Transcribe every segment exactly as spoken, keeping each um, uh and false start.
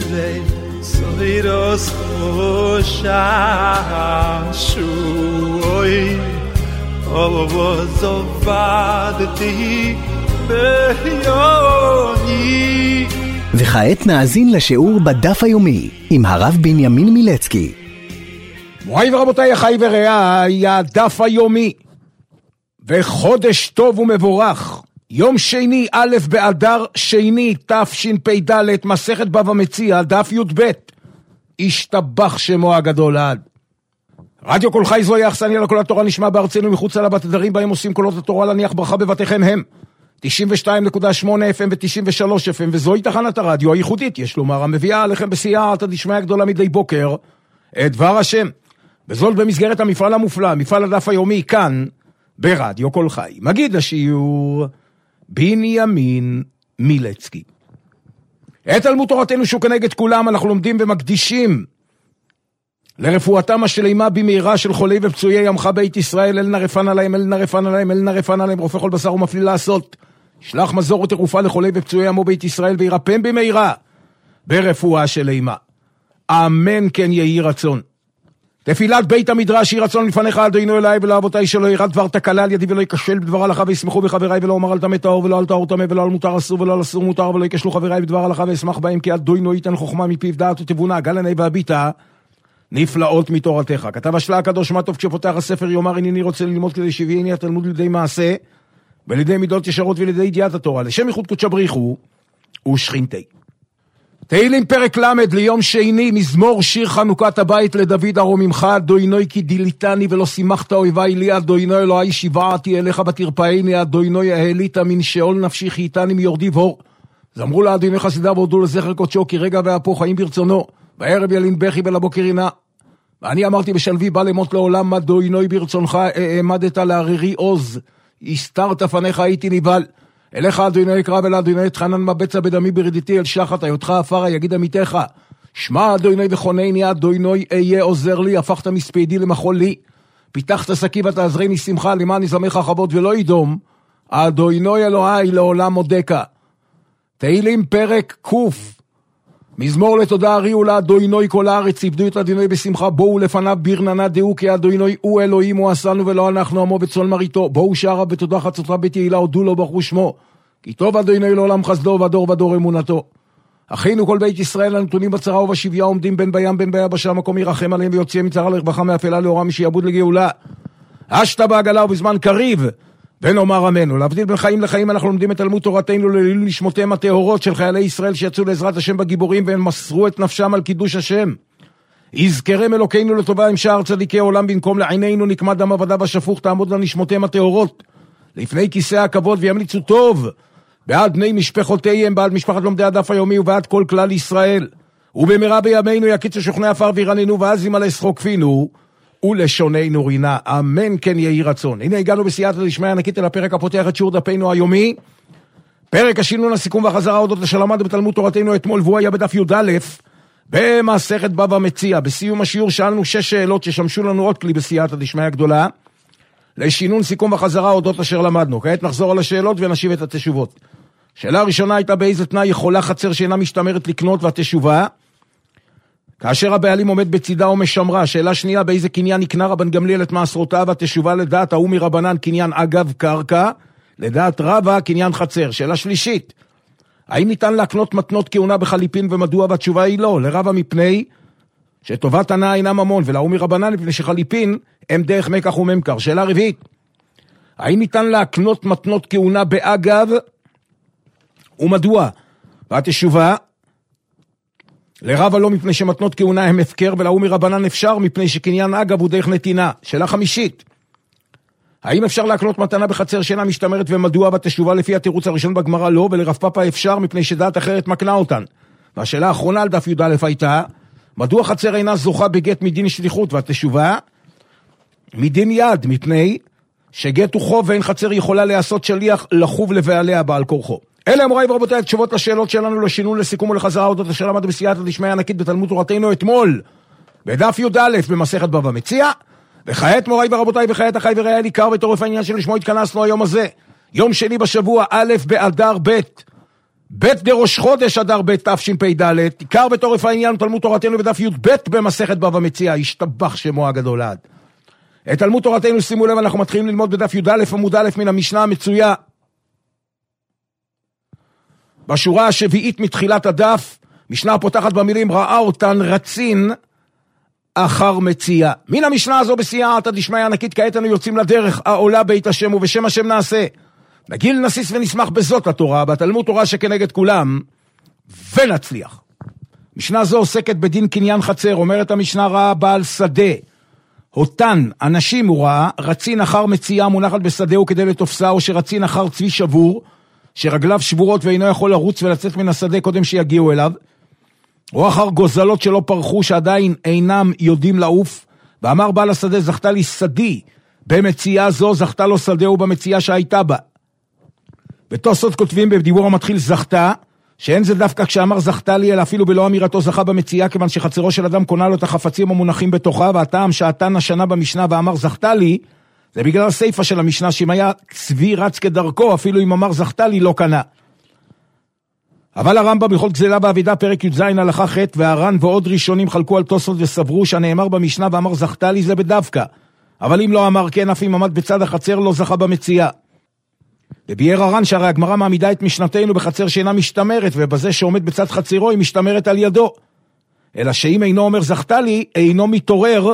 וסוירוס חוששוי עוז עבדתי ביוני. וכעת נאזין לשיעור בדף היומי עם הרב בנימין מילצקי. מוריי ורבותיי, אחיי ורעיי, הדף היומי וחודש טוב ומבורך, יום שני א' באדר שני תשפ"ד, מסכת בבא מציעא, דף י"ב. השתבח שמו הגדול עד. רדיו כל חי זוהי האכסניה לכל התורה, נשמע בארצנו מחוץ לה בתדרים בהם עושים קולות התורה, להניח ברכה בבתיכם הם תשעים ושתיים נקודה שמונה אף אם ו-תשעים ושלוש אף אם, וזוהי תחנת הרדיו הייחודית, יש לומר, המביאה עליכם בסייעתא דשמיא הגדולה מדי בוקר את דבר השם, וזאת במסגרת המפעל המופלא, מפעל הדף היומי כאן ברדיו כל חי. מגיד השיעור בנימין מילצקי. את תלמוד תורתנו שהוא כנגד כולם אנחנו לומדים ומקדישים לרפואתם השלימה במהרה של חולי ופצועי עמך בית ישראל. אל נא רפא עליהם, אל נא רפא עליהם, אל נא רפא עליהם, רופא כל בשר ומפליל לעשות. שלח מזור ותרופה לחולי ופצועי עמו בית ישראל, וירפם במהרה ברפואה שלימה. אמן כן יהי רצון. תפילת בית המדרש יהי רצון לפניך אדוני אליי ולאבותיי, שלא ירד דבר תקלה על ידי ולא יקשל בדבר הלכה, וישמחו בחבריי, ולא אומר על טמא טהור ולא על טהור טמא, ולא על מותר אסור ולא על אסור מותר, ולא יקשלו חבריי בדבר הלכה, וישמח בהם, כי אדוני ייתן חוכמה מפיו דעת ותבונה, גל עיני והביטה נפלאות מתורתך. כתב השלה הקדוש מה טוב כשפותח הספר, יאמר הנני רוצה ללמוד כדי שיביאני התלמוד לידי מעשה ולידי מידות ישרות ולידי ידיעת התורה, לשם ייחוד קודשא בריחו ושכינתי. תהילים פרק למד ליום שני, מזמור שיר חנוכת הבית לדוד הרוממך. אדוני כי דיליתני ולא שימחת אויבי לי, אדוני אלוהי שיוועתי אליך ותרפאני, אדוני העלית מן שאול נפשי חייתני מיורדי בור. זמרו לאדוני חסידיו והודו לזכר קודשו, כי רגע והפוך חיים ברצונו, בערב ילין בכי ולבוקר ינה. ואני אמרתי בשלוי בא למות לעולם, אדוני ברצונך העמדת לערירי עוז, הסתרת פניך הייתי ניבל. אליך אדוני אקרא ולאדוני אתחנן מבצע בדמי ברדיתי אל שחת היותך עפרה יגיד עמיתך. שמע אדוני וחונני, אדוני אהיה עוזר לי, הפכת מספידי למחול לי, פיתחת שקי ותעזרני שמחה, למען יזמך חבות ולא ידום, אדוני אלוהי לעולם מודקה. תהילים פרק קוף, מזמור לתודה הריעו לאדוני כל הארץ, עבדו את אדוני בשמחה, בואו לפניו ברננה דעו, כי אדוני הוא אלוהים הוא עשנו ולא אנחנו עמו בצאן מרעיתו. בואו שערה בתודה חצוצרה בתהילה, הודו לו ברכו שמו, כי טוב אדוני לעולם חסדו ודור ודור אמונתו. אחינו כל בית ישראל הנתונים בצרה ובשביה, עומדים בין בים בין ביבשה, המקום ירחם עליהם ויוציאם מצרה לרווחה, מאפלה לאורה, משעבוד לגאולה. אשתה בעגלה ובזמן קריב, ונאמר אמן. ולהבדיל בין חיים לחיים אנחנו לומדים את תלמוד תורתנו לעילוי נשמותיהם הטהורות של חיילי ישראל שיצאו לעזרת השם בגיבורים והם מסרו את נפשם על קידוש השם. יזכרם אלוקינו לטובה עם שער צדיקי העולם, במקום לעינינו נקמת דם עבדה בשפוך, תעמוד לנשמותיהם הטהורות לפני כיסא הכבוד וימליצו טוב בעד בני משפחותיהם, בעד משפחת לומדי הדף היומי ובעד כל כלל ישראל. ובמהרה בימינו יקיצו שוכני עפר וירננו, ואז ימלא שחוק פינו ולשוננו רינה. אמן כן יהי רצון. הנה הגענו בסייעתא דשמיא ענקית אל הפרק הפותח את שיעור דפנו היומי, פרק השינון, הסיכום והחזרה הודות לשלמד בתלמוד תורתנו אתמול, והוא היה בדף י"א במסכת בבא מציעא. בסיום השיעור שאלנו שש שאלות ששמשו לנו עוד כלי בסייעתא דשמיא הגדולה לשינון, סיכום וחזרה הודות אשר למדנו. כעת נחזור על השאלות ונשיב את התשובות. שאלה הראשונה הייתה באיזה תנאי יכולה חצר שאינה משתמרת לקנות, והתשובה כאשר הבעלים עומד בצידה ומשמרה. שאלה שנייה, באיזה קניין נקנה רבן גמליאל את מעשרותיו, התשובה לדעת ההוא מרבנן קניין אגב קרקע, לדעת רבא קניין חצר. שאלה שלישית, האם ניתן להקנות מתנות כהונה בחליפין ומדוע, והתשובה היא לא, לרבא מפני שטובת הנאה אינה ממון, ולהוא מרבנן מפני שחליפין הם דרך מקח וממכר. שאלה רביעית, האם ניתן להקנות מתנות כהונה באגב ומדוע, והתשובה לרבא לא, מפני שמתנות כהונה הם הפקר, ולהוא מרבנן אפשר מפני שקניין אגב הוא דרך נתינה. שאלה חמישית, האם אפשר להקנות מתנה בחצר שאינה משתמרת ומדוע, והתשובה לפי התירוץ הראשון בגמרא לא, ולרב פאפא אפשר מפני שדעת אחרת מקנה אותן. והשאלה האחרונה על דף י"א הייתה מדוע חצר אינה זוכה בגט מדין שליחות, והתשובה מדין יד, מפני שגט הוא חוב ואין חצר יכולה לעשות שליח לחוב לבעליה בעל כורחו. אלה אמוריי ורבותיי התשובות לשאלות שלנו לשינון, לסיכום ולחזרה הודות אשר למדנו בסייעתא דשמיא ענקית בתלמוד תורתנו אתמול בדף י"א במסכת בבא מציעא. וכעת מוריי ורבותיי, וכעת אחיי ורעיי, עיקר וטורף העניין שלשמו התכנסנו היום הזה, יום שני בשבוע, א' באדר ב', בית דראש חודש אדר ב' תשפ"ד, עיקר בתורף העניין תלמוד תורתנו בדף י"ב במסכת בבא מציעא, השתבח שמו הגדול עד. את תלמוד תורתנו, שימו לב, אנחנו מתחילים ללמוד בדף י"א עמוד א' מן המשנה המצויה. בשורה השביעית מתחילת הדף, משנה פותחת במילים ראה אותן רצין אחר מציאה. מן המשנה הזו בסייעתא דשמיא ענקית, כעת אנו יוצאים לדרך העולה בית השם ובשם השם נעשה. נגיל נסיס ונשמח בזאת התורה, בתלמוד תורה שכנגד כולם, ונצליח. משנה זו עוסקת בדין קניין חצר. אומרת המשנה, ראה בעל שדה אותן אנשים הוא ראה, רצין אחר מציאה מונחת בשדהו כדי לתופסה, או שרצין אחר צבי שבור שרגליו שבורות ואינו יכול לרוץ ולצאת מן השדה קודם שיגיעו אליו, או אחר גוזלות שלא פרחו שעדיין אינם יודעים לעוף. ואמר בעל השדה, זכתה לי שדי במציאה זו, זכתה לו שדהו במציאה שהייתה בה. בתוספות כותבים בדיבור המתחיל זכתה, שאין זה דווקא כשאמר זכתה לי, אלא אפילו בלא אמירתו זכה במציאה, כיוון שחצרו של אדם קונה לו את החפצים המונחים בתוכה, והטעם שעתן השנה במשנה ואמר זכתה לי, זה בגלל הסיפה של המשנה, שאם היה צבי רץ כדרכו, אפילו אם אמר זכתה לי לא קנה. אבל הרמב"ם בכל גזלה בעבידה פרק י"ז הלכה ח' והר"ן ועוד ראשונים חלקו על תוספות וסברו שהנאמר במשנה ואמר זכתה לי זה בדווקא, אבל אם לא אמר כן, אף אם עמד בצד החצר לא זכה במציאה. וביאר הר"ן שהרי הגמרא מעמידה את משנתנו בחצר שאינה משתמרת, ובזה שעומד בצד חצרו היא משתמרת על ידו. אלא שאם אינו אומר זכתה לי, אינו מתעורר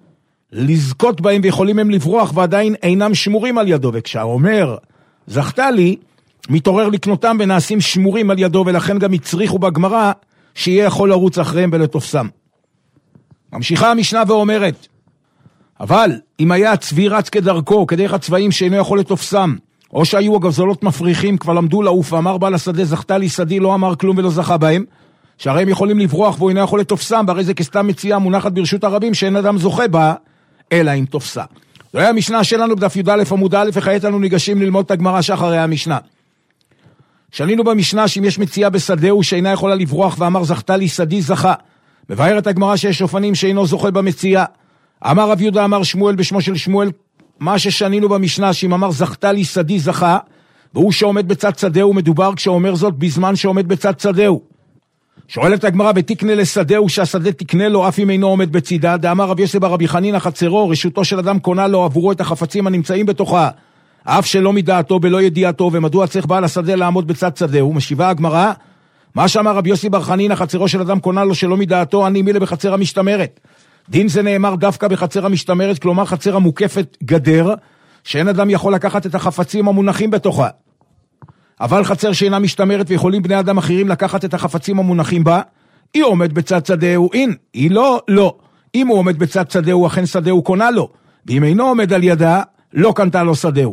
לזכות בהם ויכולים הם לברוח ועדיין אינם שמורים על ידו, וכשהאומר זכתה לי מתעורר לקנותם ונעשים שמורים על ידו, ולכן גם הצריכו בגמרא שיהיה יכול לרוץ אחריהם ולתופסם. ממשיכה המשנה ואומרת, אבל אם היה הצבי רץ כדרכו כדרך הצבעים שאינו יכול לתופסם, או שהיו הגזלות מפריחים כבר למדו לעוף, ואמר בעל השדה זכתה לי שדי, לא אמר כלום ולא זכה בהם, שהרי הם יכולים לברוח והוא אינו יכול לתופסם, והרי זה כסתם מציאה מונחת ברשות הרבים שאין אדם זוכה בה אלא אם תופסה. זו היה המשנה שלנו בדף י"א עמוד א', וכעת אנו ניגשים ללמוד את הגמרא שאחרי המשנה. שנינו במשנה שאם יש מציאה בשדהו שאינה יכולה לברוח ואמר זכתה לי שדי זכה, מבארת הגמרא שיש אופנים שאינו זוכה במציאה. אמר רב יהודה אמר שמואל בשמו של שמואל, מה ששנינו במשנה שאם אמר זכתה לי שדי זכה, והוא שעומד בצד שדהו, מדובר כשאומר זאת בזמן שעומד בצד שדהו. שואלת הגמרא ותקנה לשדהו שהשדה תקנה לו אף אם אינו עומד בצידה. דאמר רב יוסי בר רבי חנינא חצרו רשותו של אדם קונה לו עבורו את החפצים הנמצאים בתוכה, אף שלא מדעתו בלא ידיעתו, ומדוע צריך בעל השדה לעמוד בצד שדהו? משיבה הגמרא, מה שאמר רב יוסי בר חנינא חצרו של אדם קונה לו שלא מדעתו, אני מילה בחצר המשתמרת. דין זה נאמר דווקא בחצר המשתמרת, כלומר חצר המוקפת גדר, שאין אדם יכול לקחת את החפצים המונחים בתוכה. אבל חצר שאינה משתמרת ויכולים בני אדם אחרים לקחת את החפצים המונחים בה, היא עומד בצד שדהו, אין, היא לא, לא. אם הוא עומד בצד שדהו, אכן שדהו קונה לו, ואם אינו עומד על ידה, לא קנתה לו שדהו.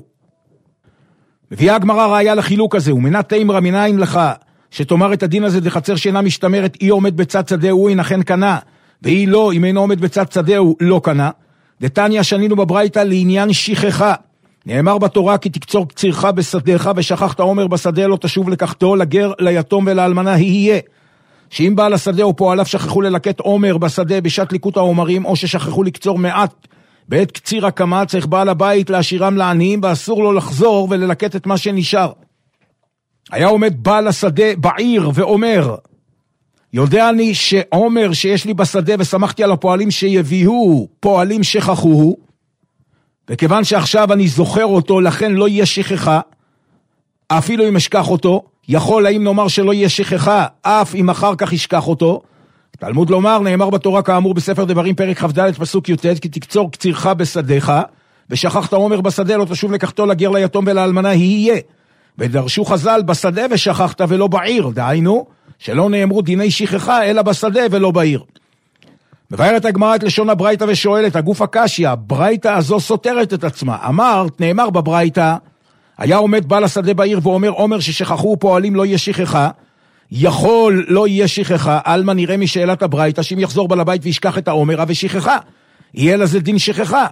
מביאה הגמרא ראיה לחילוק הזה, ומנת תימרא מנין לך, שתאמר את הדין הזה דחצר שאינה משתמרת, היא עומד בצד שדהו, אין אכן קנה, והיא לא, אם אינו עומד בצד שדהו, לא קנה. דתניא שנינו בברייתא לעניין שכחה. נאמר בתורה כי תקצור קצירך בשדך ושכחת עומר בשדה לא תשוב לקחתו, לגר, ליתום ולאלמנה יהיה. שאם בעל השדה או פועליו שכחו ללקט עומר בשדה בשעת ליקוט העומרים, או ששכחו לקצור מעט בעת קציר הקמה, צריך בעל הבית להשאירם לעניים, ואסור לו לחזור וללקט את מה שנשאר. היה עומד בעל השדה בעיר ואומר, יודע אני שעומר שיש לי בשדה ושמחתי על הפועלים שיביאו, פועלים שכחוהו, וכיוון שעכשיו אני זוכר אותו, לכן לא יהיה שכחה, אפילו אם אשכח אותו. יכול האם נאמר שלא יהיה שכחה, אף אם אחר כך ישכח אותו? תלמוד לומר, נאמר בתורה כאמור בספר דברים פרק כ"ד פסוק י"ט, כי תקצור קצירך בשדך, ושכחת עומר בשדה לא תשוב לקחתו, לגר, ליתום ולאלמנה יהיה. ודרשו חז"ל בשדה ושכחת ולא בעיר, דהיינו שלא נאמרו דיני שכחה אלא בשדה ולא בעיר. מבארת הגמרא את לשון הברייתא ושואלת, הגוף הקשיא, הברייתא הזו סותרת את עצמה. אמרת, נאמר בברייתא, היה עומד בעל השדה בעיר ואומר, עומר ששכחו פועלים לא יהיה שכחה, יכול לא יהיה שכחה, אלמה נראה משאלת הברייתא, שאם יחזור בעל הבית וישכח את העומר, ושכחה, יהיה לזה דין שכחה.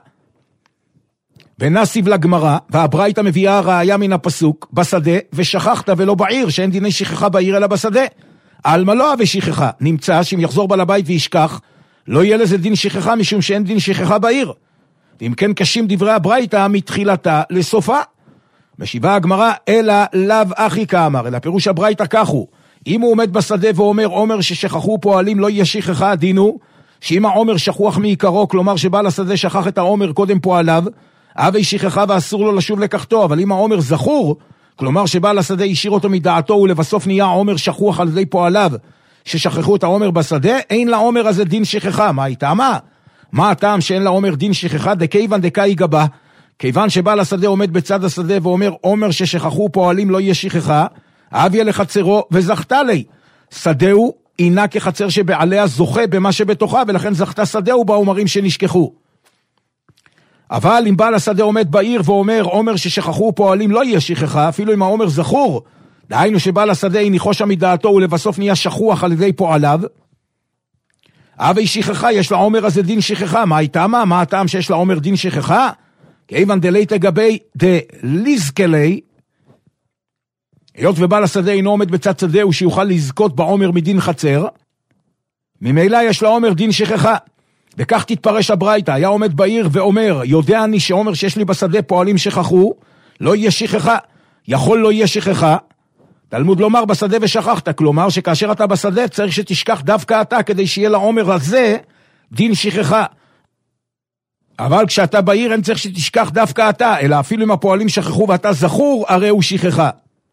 ונסיב לגמרא, והברייתא מביאה ראיה מן הפסוק, בשדה ושכחת ולא בעיר, שאין דיני שכחה בעיר אלא בשדה. אלמה לא ושכחה, נמצא שאם יחזור בעל הבית וישכח, לא יהיה לזה דין שכחה, משום שאין דין שכחה בעיר. ואם כן קשים דברי הברייתא מתחילתה לסופה. משיבה הגמרא, אלא לאו אחי כאמר, אלא פירוש הברייתא כך הוא, אם הוא עומד בשדה ואומר, עומר ששכחו פועלים לא יהיה שכחה, הדין הוא, שאם העומר שכוח מעיקרו, כלומר שבעל השדה שכח את העומר קודם פועליו, אבי שכחה ואסור לו לשוב לקחתו, אבל אם העומר זכור, כלומר שבעל השדה השאיר אותו מדעתו ולבסוף נהיה העומר שכוח על ידי פועליו, ששכחו את העומר בשדה, אין לעומר הזה דין שכחה. מה הייתה? מה? מה הטעם שאין לעומר דין שכחה? דכיוון דקאי גבה, כיוון שבעל השדה עומד בצד השדה ואומר, עומר ששכחו פועלים לא יהיה שכחה, אביה לחצרו וזכתה לי. שדהו אינה כחצר שבעליה זוכה במה שבתוכה, ולכן זכתה שדהו בעומרים שנשכחו. אבל אם בעל השדה עומד בעיר ואומר, עומר ששכחו פועלים לא יהיה שכחה, אפילו אם העומר זכור, דהיינו שבעל השדה הניחו שם מדעתו ולבסוף נהיה שכוח על ידי פועליו, אבי שכחה, יש לעומר הזה דין שכחה. מה הייתה? מה? מה הטעם שיש לעומר דין שכחה? כיוון דלי תגבי דליזקלי, היות ובעל השדה אינו עומד בצד שדהו שיוכל לזכות בעומר מדין חצר, ממילא יש לעומר דין שכחה. וכך תתפרש הברייתא, היה עומד בעיר ואומר, יודע אני שעומר שיש לי בשדה פועלים שכחו, לא יהיה שכחה. יכול לא יהיה שכחה, תלמוד לומר בשדה ושכחת, כלומר שכאשר אתה בשדה צריך שתשכח דווקא אתה, כדי שיהיה לעומר הזה דין שכחה. אבל כשאתה בעיר אין צריך שתשכח דווקא אתה, אלא אפילו אם הפועלים שכחו ואתה זכור, הרי הוא שכחה.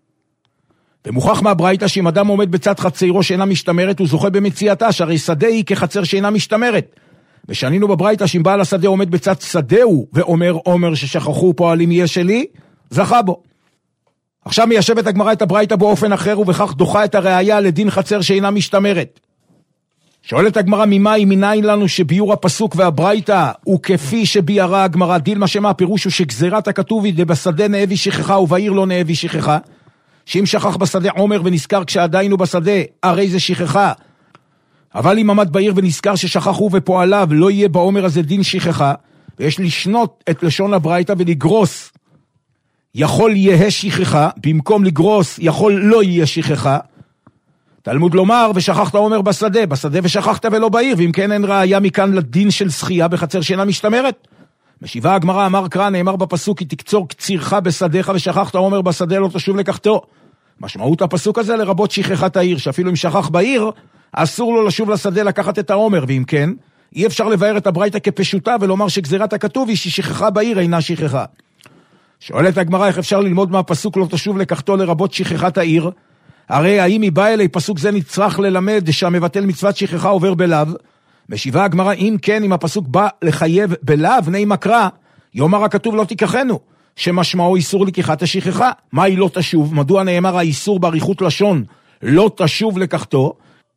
ומוכח מהברייתא שאם אדם עומד בצד חצרו שאינה משתמרת, הוא זוכה במציאתה, שהרי שדה היא כחצר שאינה משתמרת. ושנינו בברייתא שאם בעל השדה עומד בצד שדהו ואומר, עומר ששכחו פועלים יהיה שלי, זכה בו. עכשיו מיישבת הגמרא את הברייתא באופן אחר, ובכך דוחה את הראיה לדין חצר שאינה משתמרת. שואלת הגמרא, ממאי מניין לנו שביור הפסוק והברייתא הוא כפי שביארה הגמרא? דילמה שמה הפירוש הוא שגזירת הכתוב היא דבשדה נאבי שכחה ובעיר לא נאבי שכחה, שאם שכח בשדה עומר ונזכר כשעדיין הוא בשדה, הרי זה שכחה. אבל אם עמד בעיר ונזכר ששכח הוא ופועליו, לא יהיה בעומר הזה דין שכחה. ויש לשנות את לשון הברייתא ולגרוס יכול יהיה שכחה, במקום לגרוס יכול לא יהיה שכחה. תלמוד לומר, ושכחת עומר בשדה, בשדה ושכחת ולא בעיר, ואם כן אין ראיה מכאן לדין של זכייה בחצר שאינה משתמרת. משיבה הגמרא, אמר קרא, נאמר בפסוק, כי תקצור קצירך בשדיך ושכחת עומר בשדה לא תשוב לקחתו. משמעות הפסוק הזה לרבות שכחת העיר, שאפילו אם שכח בעיר, אסור לו לשוב לשדה לקחת את העומר, ואם כן, אי אפשר לבאר את הברייתא כפשוטה ולומר שגזירת הכתוב היא ששכחה בעיר אינה שכחה. שואלת הגמרא, איך אפשר ללמוד מהפסוק לא תשוב לקחתו לרבות שכחת העיר? הרי האם היא באה אלי פסוק זה נצטרך ללמד שהמבטל מצוות שכחה עובר בלאו? משיבה הגמרא, אם כן, אם הפסוק בא לחייב בלאו, נהי מקרא, יאמר הכתוב לא תיקחנו, שמשמעו איסור לקיחת השכחה. מה היא לא תשוב? מדוע נאמר האיסור באריכות לשון לא תשוב לקחתו?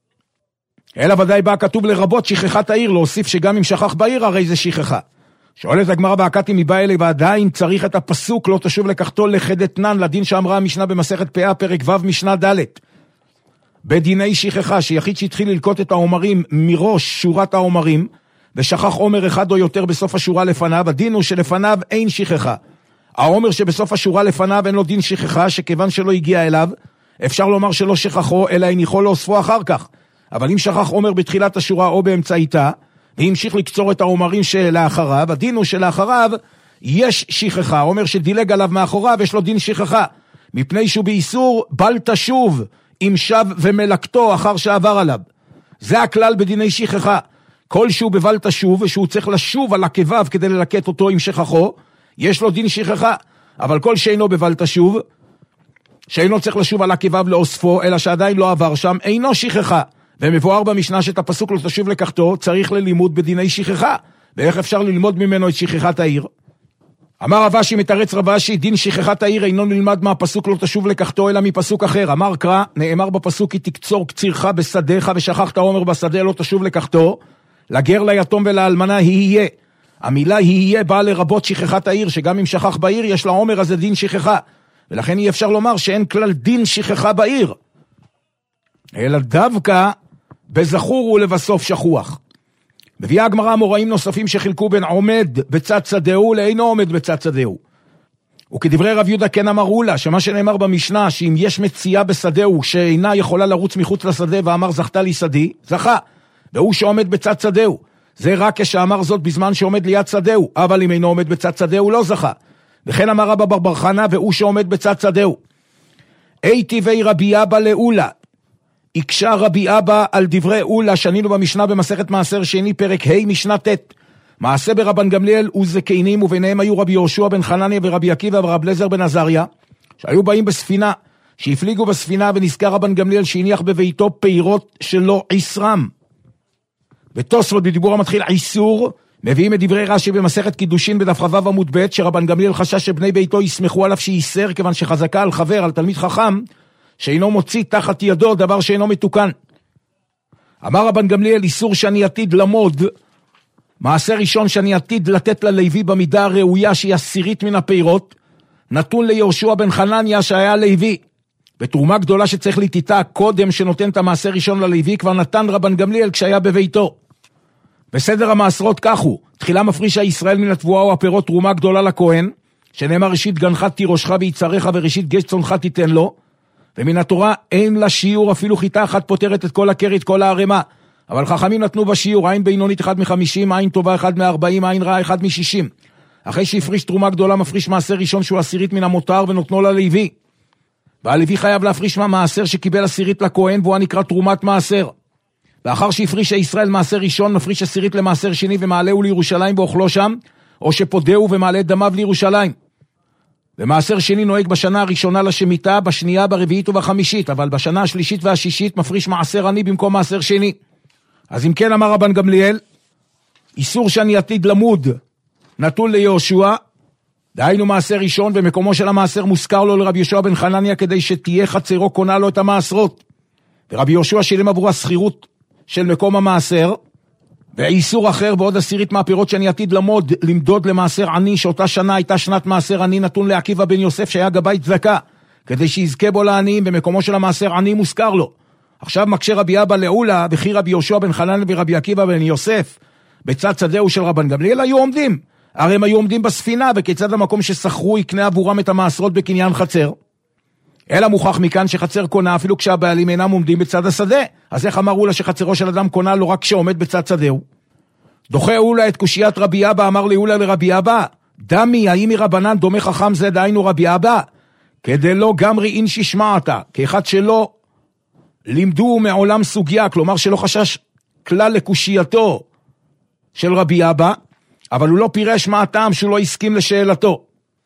אלא ודאי בא כתוב לרבות שכחת העיר, להוסיף שגם אם שכח בעיר הרי זה שכחה. שואלת הגמרא, בהקתי מבא אלי, ועדיין צריך את הפסוק לא תשוב לקחתו לחדתנן, לדין שאמרה המשנה במסכת פאה פרק ו' משנה ד' בדיני שכחה, שיחיד שהתחיל ללקוט את העומרים מראש שורת העומרים ושכח עומר אחד או יותר בסוף השורה לפניו, הדין הוא שלפניו אין שכחה. העומר שבסוף השורה לפניו אין לו דין שכחה, שכיוון שלא הגיע אליו אפשר לומר שלא שכחו, אלא הניחו להוספו אחר כך. אבל אם שכח עומר בתחילת השורה או באמצעיתה והמשיך לקצור את העומרים שלאחריו, הדין הוא שלאחריו יש שכחה. עומר שדילג עליו מאחוריו יש לו דין שכחה, מפני שהוא באיסור בל תשוב אם שב ומלקתו אחר שעבר עליו. זה הכלל בדיני שכחה, כל שהוא בבל תשוב ושהוא צריך לשוב על עקביו כדי ללקט אותו עם שכחו, יש לו דין שכחה. אבל כל שאינו בבל תשוב, שאינו צריך לשוב על עקביו לאוספו אלא שעדיין לא עבר שם, אינו שכחה. ומבואר במשנה שאת הפסוק לא תשוב לקחתו צריך ללימוד בדיני שכחה. ואיך אפשר ללמוד ממנו את שכחת העיר? אמר רבשי, מתרץ רבשי, דין שכחת העיר אינו נלמד מהפסוק לא תשוב לקחתו אלא מפסוק אחר. אמר קרא, נאמר בפסוק כי תקצור קצירך בשדיך ושכחת עומר בשדה לא תשוב לקחתו, לגר ליתום ולאלמנה יהיה. המילה יהיה באה לרבות שכחת העיר, שגם אם שכח בעיר יש לעומר הזה דין שכחה, ולכן אי אפשר לומר שאין כלל דין שכחה בעיר, אלא דווקא בזכור ולבסוף שכוח. מביאה הגמרא מוראים נוספים שחילקו בין עומד בצד שדהו לאינו עומד בצד שדהו. וכדברי רב יהודה כן אמרו לה, שמה שנאמר במשנה שאם יש מציאה בשדהו שאינה יכולה לרוץ מחוץ לשדה ואמר זכתה לי שדי, זכה, והוא שעומד בצד שדהו, זה רק כשאמר זאת בזמן שעומד ליד שדהו, אבל אם אינו עומד בצד שדהו לא זכה. וכן אמר רבא בר בר חנה, והוא שעומד בצד שדהו. היטיבי רבי אבא לאולה, הקשה רבי אבא על דברי אולה, שנינו במשנה במסכת מעשר שני, פרק ה' משנה ט'. מעשה ברבן גמליאל וזקנים, וביניהם היו רבי יהושע בן חנניה ורבי עקיבא ורב אליעזר בן עזריה, שהיו באים בספינה, שהפליגו בספינה, ונזכר רבן גמליאל שהניח בביתו פירות שלא עשרם. ותוספות בדיבור המתחיל איסור, מביאים את דברי רש"י במסכת קידושין בדף כ"ו עמוד ב', שרבן גמליאל חשש שבני ביתו יסמכו עליו שייסר, כיוון שחזקה על חבר, על תלמיד חכם, שאינו מוציא תחת ידו דבר שאינו מתוקן. אמר רבן גמליאל, איסור שאני עתיד למוד, מעשה ראשון שאני עתיד לתת ללוי במידה הראויה שהיא עשירית מן הפירות, נתון ליהושע בן חנניה שהיה לוי. בתרומה גדולה שצריך לתיתה קודם שנותן את המעשה ראשון ללוי, כבר נתן רבן גמליאל כשהיה בביתו. בסדר המעשרות כך הוא, תחילה מפריש הישראל מן התבואה או הפירות תרומה גדולה לכהן, שנאמר ראשית גנך תירושך ויצריך וראשית גש צונך תיתן לו, ומן התורה אין לה שיעור, אפילו חיטה אחת פותרת את כל הקרית, כל הערימה. אבל חכמים נתנו בשיעור, עין בינונית אחד מחמישים, עין טובה אחד מארבעים, עין רעה אחד משישים. אחרי שהפריש תרומה גדולה, מפריש מעשר ראשון שהוא עשירית מן המותר ונותנו ללוי. והלוי חייב להפריש מהמעשר שקיבל עשירית לכהן, והוא נקרא תרומת מעשר. לאחר שהפריש הישראל מעשר ראשון, מפריש עשירית למעשר שני ומעלהו לירושלים ואוכלו שם, או שפודהו ומעלה דמיו לירושלים. ומעשר שני נוהג בשנה הראשונה לשמיטה, בשנייה, ברביעית ובחמישית, אבל בשנה השלישית והשישית מפריש מעשר עני במקום מעשר שני. אז אם כן אמר רבן גמליאל, איסור שאני עתיד למוד, נתון ליהושע, דהיינו מעשר ראשון, ומקומו של המעשר מוזכר לו לרבי יהושע בן חנניה, כדי שתהיה חצרו קונה לו את המעשרות. ורבי יהושע שילם עבור הסחירות של מקום המעשר, ואיסור אחר ועוד עשירית מהפירות שאני עתיד למוד, למדוד למעשר עני, שאותה שנה הייתה שנת מעשר עני, נתון לעקיבא בן יוסף שהיה גבאי צדקה, כדי שיזכה בו לעניים, במקומו של המעשר עני מוזכר לו. עכשיו מקשה רבי אבא לאולה, וכי רבי יהושע בן חנניה ורבי עקיבא בן יוסף, בצד שדהו של רבן גמליאל היו עומדים. הרי הם היו עומדים בספינה, וכיצד המקום ששכרו יקנה עבורם את המעשרות בקניין חצר? אלא מוכח מכאן שחצר קונה אפילו כשהבעלים אינם עומדים בצד השדה. אז איך אמרו לה שחצרו של אדם קונה לא רק כשעומד בצד שדהו? דוחה אולה את קושיית רבי אבא, אמר לאולה לרבי אבא, דמי, האם מרבנן דומה חכם זה, דהיינו רבי אבא? כדי לא גמרי אין ששמעתה, כאחד שלא לימדו מעולם סוגיה, כלומר שלא חשש כלל לקושייתו של רבי אבא, אבל הוא לא פירש מה הטעם שהוא לא הסכים לשאלתו.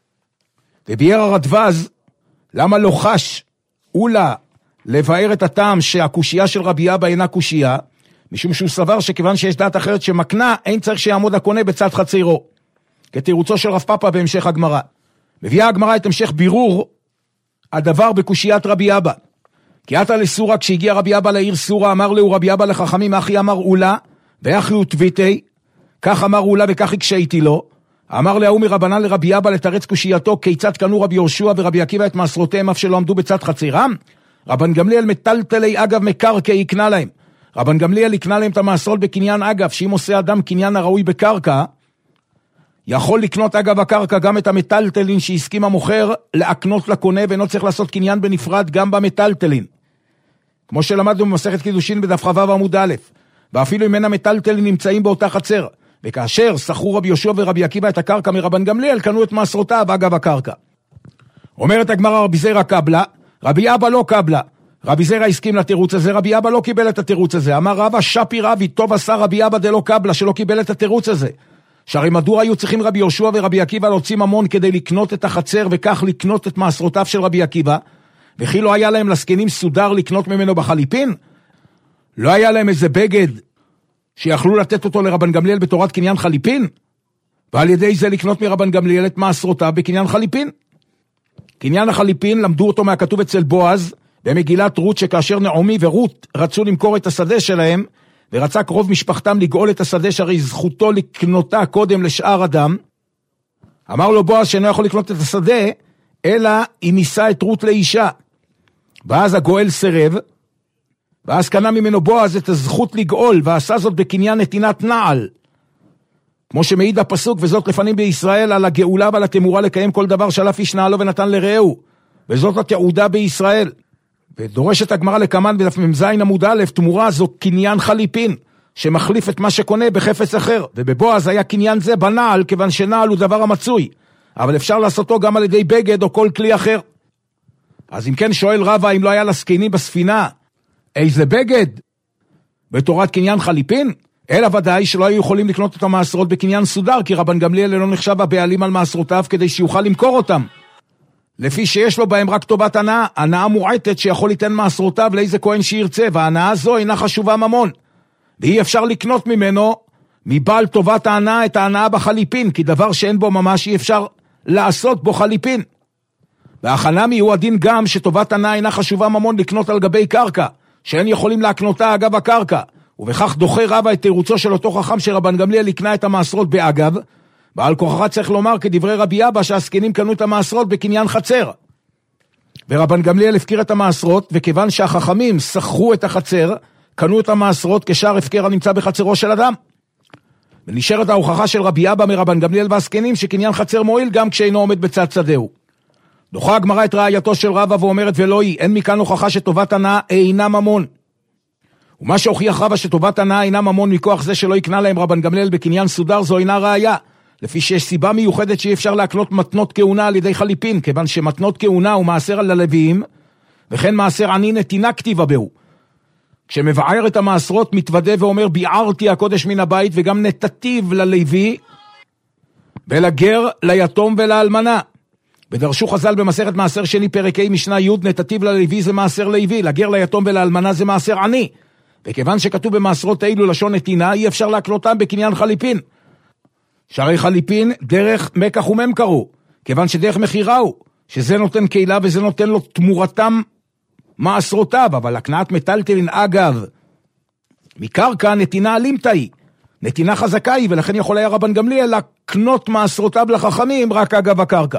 וביאר הרדב"ז, למה לא חש אולה לבאר את הטעם שהקושייה של רבי אבא אינה קושייה, משום שהוא סבר שכיוון שיש דעת אחרת שמקנה, אין צריך שיעמוד הקונה בצד חצרו, כתירוצו של רב פאפא בהמשך הגמרא. מביאה הגמרא את המשך בירור הדבר בקושיית רבי אבא. כי עתה לסורה, כשהגיע רבי אבא לעיר סורה, אמר לו רבי אבא לחכמים, אחי אמר אולה, ואחי ותביתי, כך אמר אולה וכך הקשייתי לו. אמר להוא מרבנן לרבי אבא לתרץ קושייתו, כיצד קנו רבי יהושע ורבי עקיבא את מעשרותיהם אף שלא עמדו בצד חצרם? רבן גמליאל מטלטלי אגב מקרקע יקנה להם. רבן גמליאל יקנה להם את המעשרות בקניין אגב, שאם עושה אדם קניין הראוי בקרקע, יכול לקנות אגב הקרקע גם את המטלטלין שהסכים המוכר להקנות לקונה, ואינו צריך לעשות קניין בנפרד גם במטלטלין. כמו שלמדנו במסכת קידושין בדף כ"ו עמוד א', ואפילו אם אין המטלטלין נמצאים באותה חצר, וכאשר שכרו רבי יהושע ורבי עקיבא את הקרקע מרבן גמליאל, קנו את מעשרותיו אגב הקרקע. אומרת הגמרא, רבי זרע קבלה, רבי אבא לא קבלה. רבי זרע הסכים לתירוץ הזה, רבי אבא לא קיבל את התירוץ הזה. אמר רבא שפי רבי, טוב עשה רבי אבא דלא קבלה, שלא קיבל את התירוץ הזה. שהרי מדוע היו צריכים רבי יהושע ורבי עקיבא להוציא ממון כדי לקנות את החצר, וכך לקנות את מעשרותיו של רבי עקיבא? וכי לא היה להם לזקנים סודר לקנות ממנו בחליפין? לא היה להם איזה בגד שיכלו לתת אותו לרבן גמליאל בתורת קניין חליפין? ועל ידי זה לקנות מרבן גמליאל את מעשרותיו בקניין חליפין. קניין החליפין למדו אותו מהכתוב אצל בועז במגילת רות, שכאשר נעמי ורות רצו למכור את השדה שלהם, ורצה קרוב משפחתם לגאול את השדה, שהרי זכותו לקנותה קודם לשאר אדם, אמר לו בועז שאינו יכול לקנות את השדה אלא אם נישא את רות לאישה. ואז הגואל סרב, ואז קנה ממנו בועז את הזכות לגאול, ועשה זאת בקניין נתינת נעל, כמו שמעיד הפסוק, וזאת לפנים בישראל על הגאולה ועל התמורה לקיים כל דבר שלף איש נעלו ונתן לרעהו, וזאת התעודה בישראל. ודורשת הגמרא לקמן בדף ממזין עמוד א', תמורה זו קניין חליפין, שמחליף את מה שקונה בחפץ אחר, ובבועז היה קניין זה בנעל, כיוון שנעל הוא דבר המצוי. אבל אפשר לעשותו גם על ידי בגד או כל כלי אחר. אז אם כן שואל רבא, אם לא היה לזקנים בספינה, איזה בגד? בתורת קניין חליפין? אלא ודאי שלא היו יכולים לקנות את המעשרות בקניין סודר, כי רבן גמליאל לא נחשב הבעלים על מעשרותיו כדי שיוכל למכור אותם. לפי שיש לו בהם רק טובת הנאה, הנאה מועטת שיכול ליתן מעשרותיו לאיזה כהן שירצה, וההנאה הזו אינה חשובה ממון. ואי אפשר לקנות ממנו, מבעל טובת ההנאה, את ההנאה בחליפין, כי דבר שאין בו ממש אי אפשר לעשות בו חליפין. והחנמי הוא הדין גם שטובת הנאה אינה חשובה ממון לקנות על גבי קרקע, שאין יכולים להקנותה אגב הקרקע. ובכך דוחה רבא את תירוצו של אותו חכם שרבן גמליאל לקנה את המעשרות באגב, ועל כוחך צריך לומר כדברי רבי אבא שהזקנים קנו את המעשרות בקניין חצר. ורבן גמליאל הפקיר את המעשרות, וכיוון שהחכמים שכרו את החצר, קנו את המעשרות כשאר הפקר הנמצא בחצרו של אדם. ונשארת ההוכחה של רבי אבא מרבן גמליאל והזקנים שקניין חצר מועיל גם כשאינו עומד בצד שדהו. דוחה הגמרא את ראייתו של רבא ואומרת ולא היא, אין מכאן הוכחה שטובת הנאה אינה ממון. ומה שהוכיח רבא שטובת הנאה אינה ממון מכוח זה שלא יקנה להם רבן גמליאל בקניין סודר זו אינה ראיה, לפי שיש סיבה מיוחדת שאי אפשר להקנות מתנות כהונה על ידי חליפין, כיוון שמתנות כהונה הוא מעשר על הלוויים, וכן מעשר עני נתינה כתיבה בהו. כשמבער את המעשרות מתוודה ואומר ביערתי הקודש מן הבית, וגם נתתיו ללוי ולגר ליתום ולאלמנה. ודרשו חז"ל במסכת מעשר שני פרק ה' משנה י' נתתיו ללוי זה מעשר לוי, לגר ליתום ולאלמנה זה מעשר עני. וכיוון שכתוב במעשרות האלו לשון נתינה, אי אפשר להקנותם בקניין חליפין. שהרי חליפין דרך מקח וממכרו, כיוון שדרך מחירה הוא, שזה נותן קהילה וזה נותן לו תמורתם מעשרותיו, אבל הקנאת מטלטלין אגב, מקרקע נתינה אלימתא היא, נתינה חזקה היא, ולכן יכול היה רבן גמליאל לקנות מעשרותיו לחכמים רק אגב הקרקע.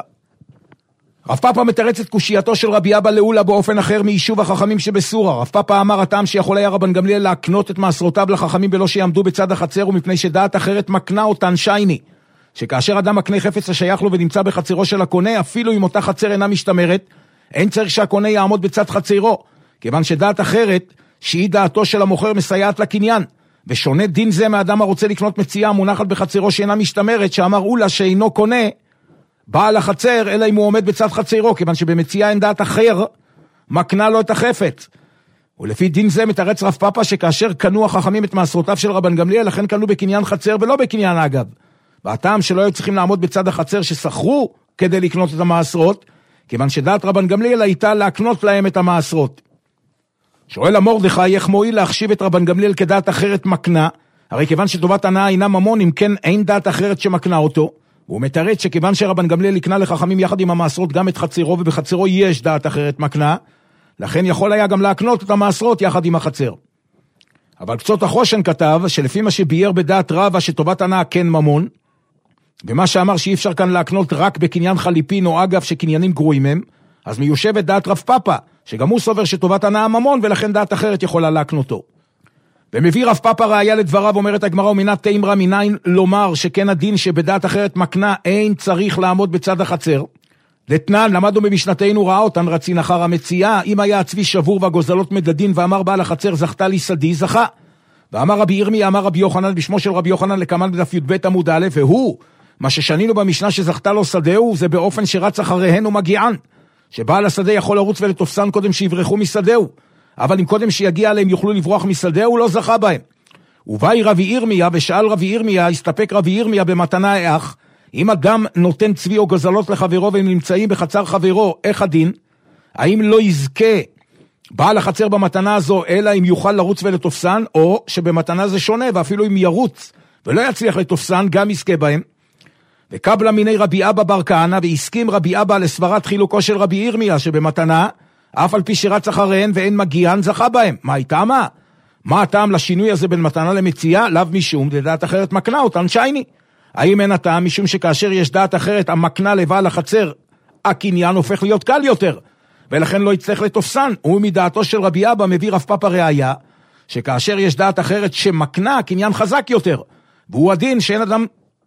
רב פאפא מתרץ את קושייתו של רבי אבא לאולה באופן אחר מיישוב החכמים שבסורה. רב פאפא אמר הטעם שיכול היה רבן גמליאל להקנות את מעשרותיו לחכמים בלא שיעמדו בצד החצר, ומפני שדעת אחרת מקנה אותן שייני, שכאשר אדם מקנה חפץ השייך לו ונמצא בחצרו של הקונה, אפילו אם אותה חצר אינה משתמרת, אין צריך שהקונה יעמוד בצד חצרו, כיוון שדעת אחרת שהיא דעתו של המוכר מסייעת לקניין, ושונה דין זה מאדם הרוצה לקנות מציאה המונחת בחצרו שאינה משתמרת, שאמר אולה שאינו קונה בעל החצר, אלא אם הוא עומד בצד חצרו, כיוון שבמציאה אין דעת אחר, מקנה לו את החפץ. ולפי דין זה מתרץ רב פאפא שכאשר קנו החכמים את מעשרותיו של רבן גמליאל, לכן קנו בקניין חצר ולא בקניין אגב. והטעם שלא היו צריכים לעמוד בצד החצר ששכרו כדי לקנות את המעשרות, כיוון שדעת רבן גמליאל הייתה להקנות להם את המעשרות. שואל המרדכי, איך מועיל להחשיב את רבן גמליאל כדעת אחרת מקנה? הרי כיוון שטובת הנאה אינה ממון, אם כן אין דעת אחרת שמקנה אותו. והוא מתרץ שכיוון שרבן גמליאל יקנה לחכמים יחד עם המעשרות גם את חצרו, ובחצרו יש דעת אחרת מקנה, לכן יכול היה גם להקנות את המעשרות יחד עם החצר. אבל קצות החושן כתב שלפי מה שבייר בדעת רבא שטובת הנאה כן ממון, ומה שאמר שאי אפשר כאן להקנות רק בקניין חליפין או אגב שקניינים גרועים הם, אז מיושבת דעת רב פאפא, שגם הוא סובר שטובת הנאה ממון, ולכן דעת אחרת יכולה להקנותו. ומביא רב פאפא ראיה לדבריו, אומרת הגמרא, ומינת תימרא מניין לומר שכן הדין שבדעת אחרת מקנה אין צריך לעמוד בצד החצר. לתנן, למדנו במשנתנו ראה אותן רצין אחר המציאה, אם היה הצבי שבור והגוזלות מדדין, ואמר בעל החצר זכתה לי שדי, זכה. ואמר רבי ירמיה, אמר רבי יוחנן בשמו של רבי יוחנן לקמן בדף י"ב עמוד א', והוא מה ששנינו במשנה שזכתה לו שדהו, זה באופן שרץ אחריהן ומגיען, שבעל השדה יכול לרוץ ולתופסן קודם שיברחו משדהו, אבל אם קודם שיגיע עליהם יוכלו לברוח משדהו, הוא לא זכה בהם. ובאי רבי ירמיה, ושאל רבי ירמיה, הסתפק רבי ירמיה במתנה אח, אם אדם נותן צבי או גזלות לחברו והם נמצאים בחצר חברו, איך הדין? האם לא יזכה בעל החצר במתנה הזו, אלא אם יוכל לרוץ ולתופסן, או שבמתנה זה שונה, ואפילו אם ירוץ ולא יצליח לתופסן, גם יזכה בהם? וקבלה מיני רבי אבא בר כהנא, והסכים רבי אבא לסברת חילוקו של רבי ירמיה, שבמתנה, אף על פי שרץ אחריהן ואין מגיען, זכה בהם. מה הייתה מה? מה הטעם לשינוי הזה בין מתנה למציאה? לאו משום דעת אחרת מקנה אותן שייני. האם אין הטעם משום שכאשר יש דעת אחרת המקנה לבעל החצר, הקניין הופך להיות קל יותר, ולכן לא יצטרך לתופסן. ומדעתו של רבי אבא מביא רב פאפא ראיה, שכאשר יש דעת אחרת שמקנה, הקניין חזק יותר, והוא הדין שאין אדם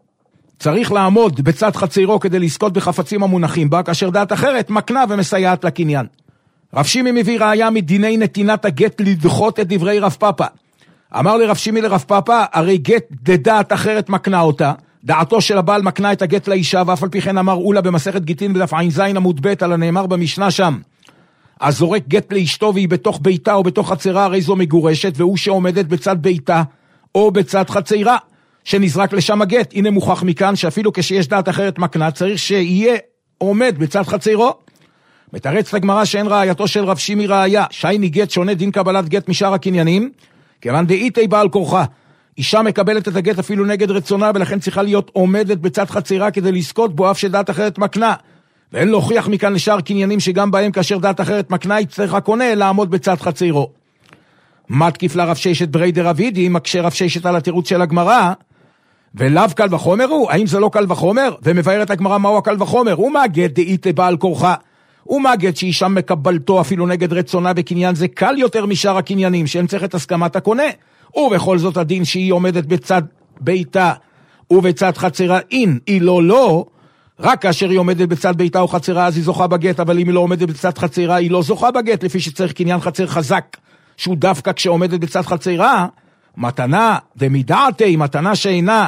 צריך לעמוד בצד חצרו כדי לזכות בחפצים המונחים בה, כאשר דעת אחרת מקנה ומסייעת לקניין. רב שימי מביא ראיה מדיני נתינת הגט לדחות את דברי רב פאפא. אמר לרב שימי לרב פאפא, הרי גט דעת אחרת מקנה אותה, דעתו של הבעל מקנה את הגט לאישה, ואף על פי כן אמר אולה במסכת גיטין בדף עין זין עמוד ב' על הנאמר במשנה שם, הזורק גט לאשתו והיא בתוך ביתה או בתוך חצרה, הרי זו מגורשת, והוא שעומדת בצד ביתה או בצד חצרה, שנזרק לשם הגט. הנה מוכח מכאן שאפילו כשיש דעת אחרת מקנה, צריך שיהיה עומד בצד חצרו. מתרץ הגמרא שאין ראייתו של רב שימי ראיה, שייני גט שונה דין קבלת גט משאר הקניינים, כיוון דאיתי בעל כורחה. אישה מקבלת את הגט אפילו נגד רצונה, ולכן צריכה להיות עומדת בצד חצרה כדי לזכות בו, אף שדעת אחרת מקנה. ואין להוכיח מכאן לשאר קניינים שגם בהם כאשר דעת אחרת מקנה, יצטרך הקונה לעמוד בצד חצרו. מתקיף לרב ששת ברי דרבידי, מקשה רב ששת על התירוץ של הגמרא, ולאו קל וחומר הוא, האם זה לא קל וחומר? ומבאר את הגמרא מהו הקל וחומר? הוא מהגט דאיתי בעל כורחה. הוא מהגט שאישה מקבלתו אפילו נגד רצונה בקניין, זה קל יותר משאר הקניינים, שאין צריך את הסכמת הקונה. ובכל זאת הדין שהיא עומדת בצד ביתה ובצד חצרה, אין, היא לא לא, רק כאשר היא עומדת בצד ביתה או חצרה אז היא זוכה בגט, אבל אם היא לא עומדת בצד חצרה היא לא זוכה בגט, לפי שצריך קניין חצר חזק, שהוא דווקא כשעומדת בצד חצרה. מתנה דמידעתי, מתנה שאינה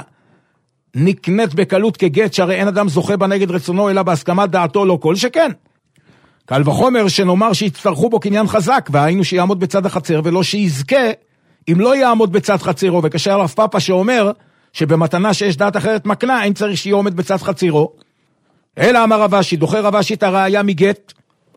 נקנית בקלות כגט, שהרי אין אדם זוכה בה נגד רצונו אלא בהסכמת דעתו, לא כל שכן. קל וחומר שנאמר שיצטרכו בו קניין חזק, והיינו שיעמוד בצד החצר ולא שיזכה אם לא יעמוד בצד חצרו. וכשר רב פאפה שאומר שבמתנה שיש דעת אחרת מקנה אין צריך שיהיה עומד בצד חצרו. אלא אמר רב אשי, דוחה רב אשי את הראיה מגט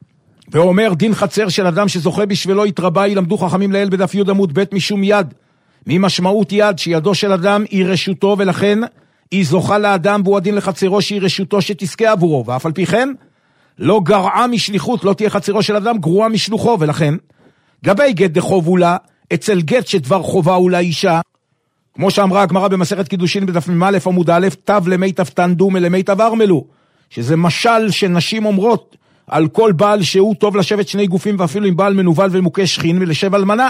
ואומר דין חצר של אדם שזוכה בשבילו יתרבה, ילמדו חכמים לאל בדף י' עמוד ב' משום יד, ממשמעות יד שידו של אדם היא רשותו, ולכן היא זוכה לאדם, והוא הדין לחצרו שהיא רשותו שתזכה עבורו, ואף על פי כן לא גרעה משליחות, לא תהיה חצרו של אדם גרועה משלוחו. ולכן גבי גט דחוב אולה, אצל גט שדבר חובה אולה אישה, כמו שאמרה הגמרא במסכת קידושין בדף מ"א עמוד א', תו למיטב תנדו מלמיטב ארמלו, שזה משל שנשים אומרות על כל בעל שהוא טוב לשבת שני גופים, ואפילו עם בעל מנובל ומוכה שכין ולשב אלמנה.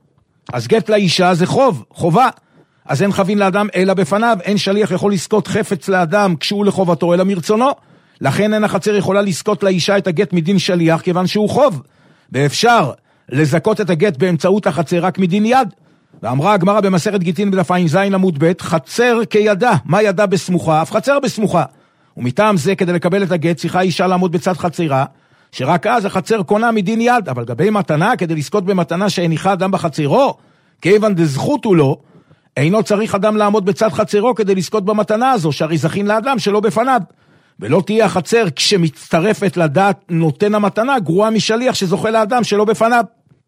אז גט לאישה זה חוב, חובה, אז אין חבין לאדם אלא בפניו, אין שליח יכול לזכות חפץ לאדם כשהוא לחובתו אלא מרצונו, לכן אין החצר יכולה לזכות לאישה את הגט מדין שליח כיוון שהוא חוב, ואפשר לזכות את הגט באמצעות החצר רק מדין יד. ואמרה הגמרא במסכת גיטין בדף עין זין עמוד ב', חצר כידה, מה ידה בסמוכה? אף חצר בסמוכה. ומטעם זה כדי לקבל את הגט צריכה אישה לעמוד בצד חצרה, שרק אז החצר קונה מדין יד. אבל גבי מתנה, כדי לזכות במתנה שהניחה אדם בחצרו, כיוון דזכות הוא לא, אינו צריך אדם לעמוד בצד חצרו כדי לזכות במתנה הזו, שהרי זכין לאדם שלא בפניו. ולא תהיה החצר כשמצטרפת לדעת נותן המתנה גרועה משליח שזוכה לאדם שלא בפניו.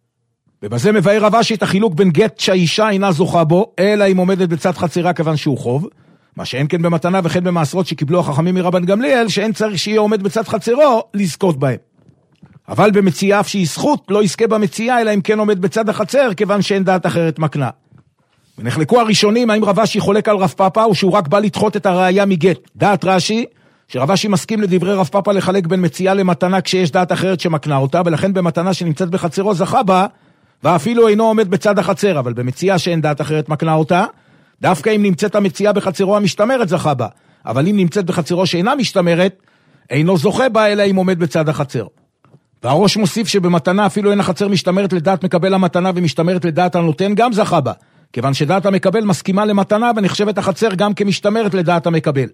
ובזה מבאר רב אשי את החילוק בין גט שהאישה אינה זוכה בו, אלא אם עומדת בצד חצרה כיוון שהוא חוב, מה שאין כן במתנה וכן במעשרות שקיבלו החכמים מרבן גמליאל, שאין צריך שיהיה עומד בצד חצרו לזכות בהם. אבל במציאה אף שהיא זכות לא יזכה במציאה, אלא אם כן עומד בצד החצר, כיוון שאין דעת אחרת מקנה. ונחלקו הראשונים האם רב אשי חולק על רב פאפה, או שהוא רק בא לדחות את הראיה מגט. דעת רש"י שרב אשי מסכים לדברי רב פאפה לחלק בין מציאה למתנה כשיש דעת אחרת שמקנה אותה, ולכן במתנה שנמצאת בחצרו זכה בה, ואפילו אינו עומד בצד החצר. אבל במציאה שאין דעת אחרת מקנה אותה, דווקא אם נמצאת המציאה בחצרו המשתמרת זכה בה, אבל אם נמצאת בחצרו שאינה משתמרת, אינו זוכה בה אלא אם עומד בצד החצר. והראש מוסיף שבמתנה אפילו אין החצר משתמרת לדעת מקבל המתנה ומשתמרת לדעת הנותן, גם זכה בה, כיוון שדעת המקבל מסכימה למתנה ונחשבת החצר גם כמשתמרת לדעת המקבל.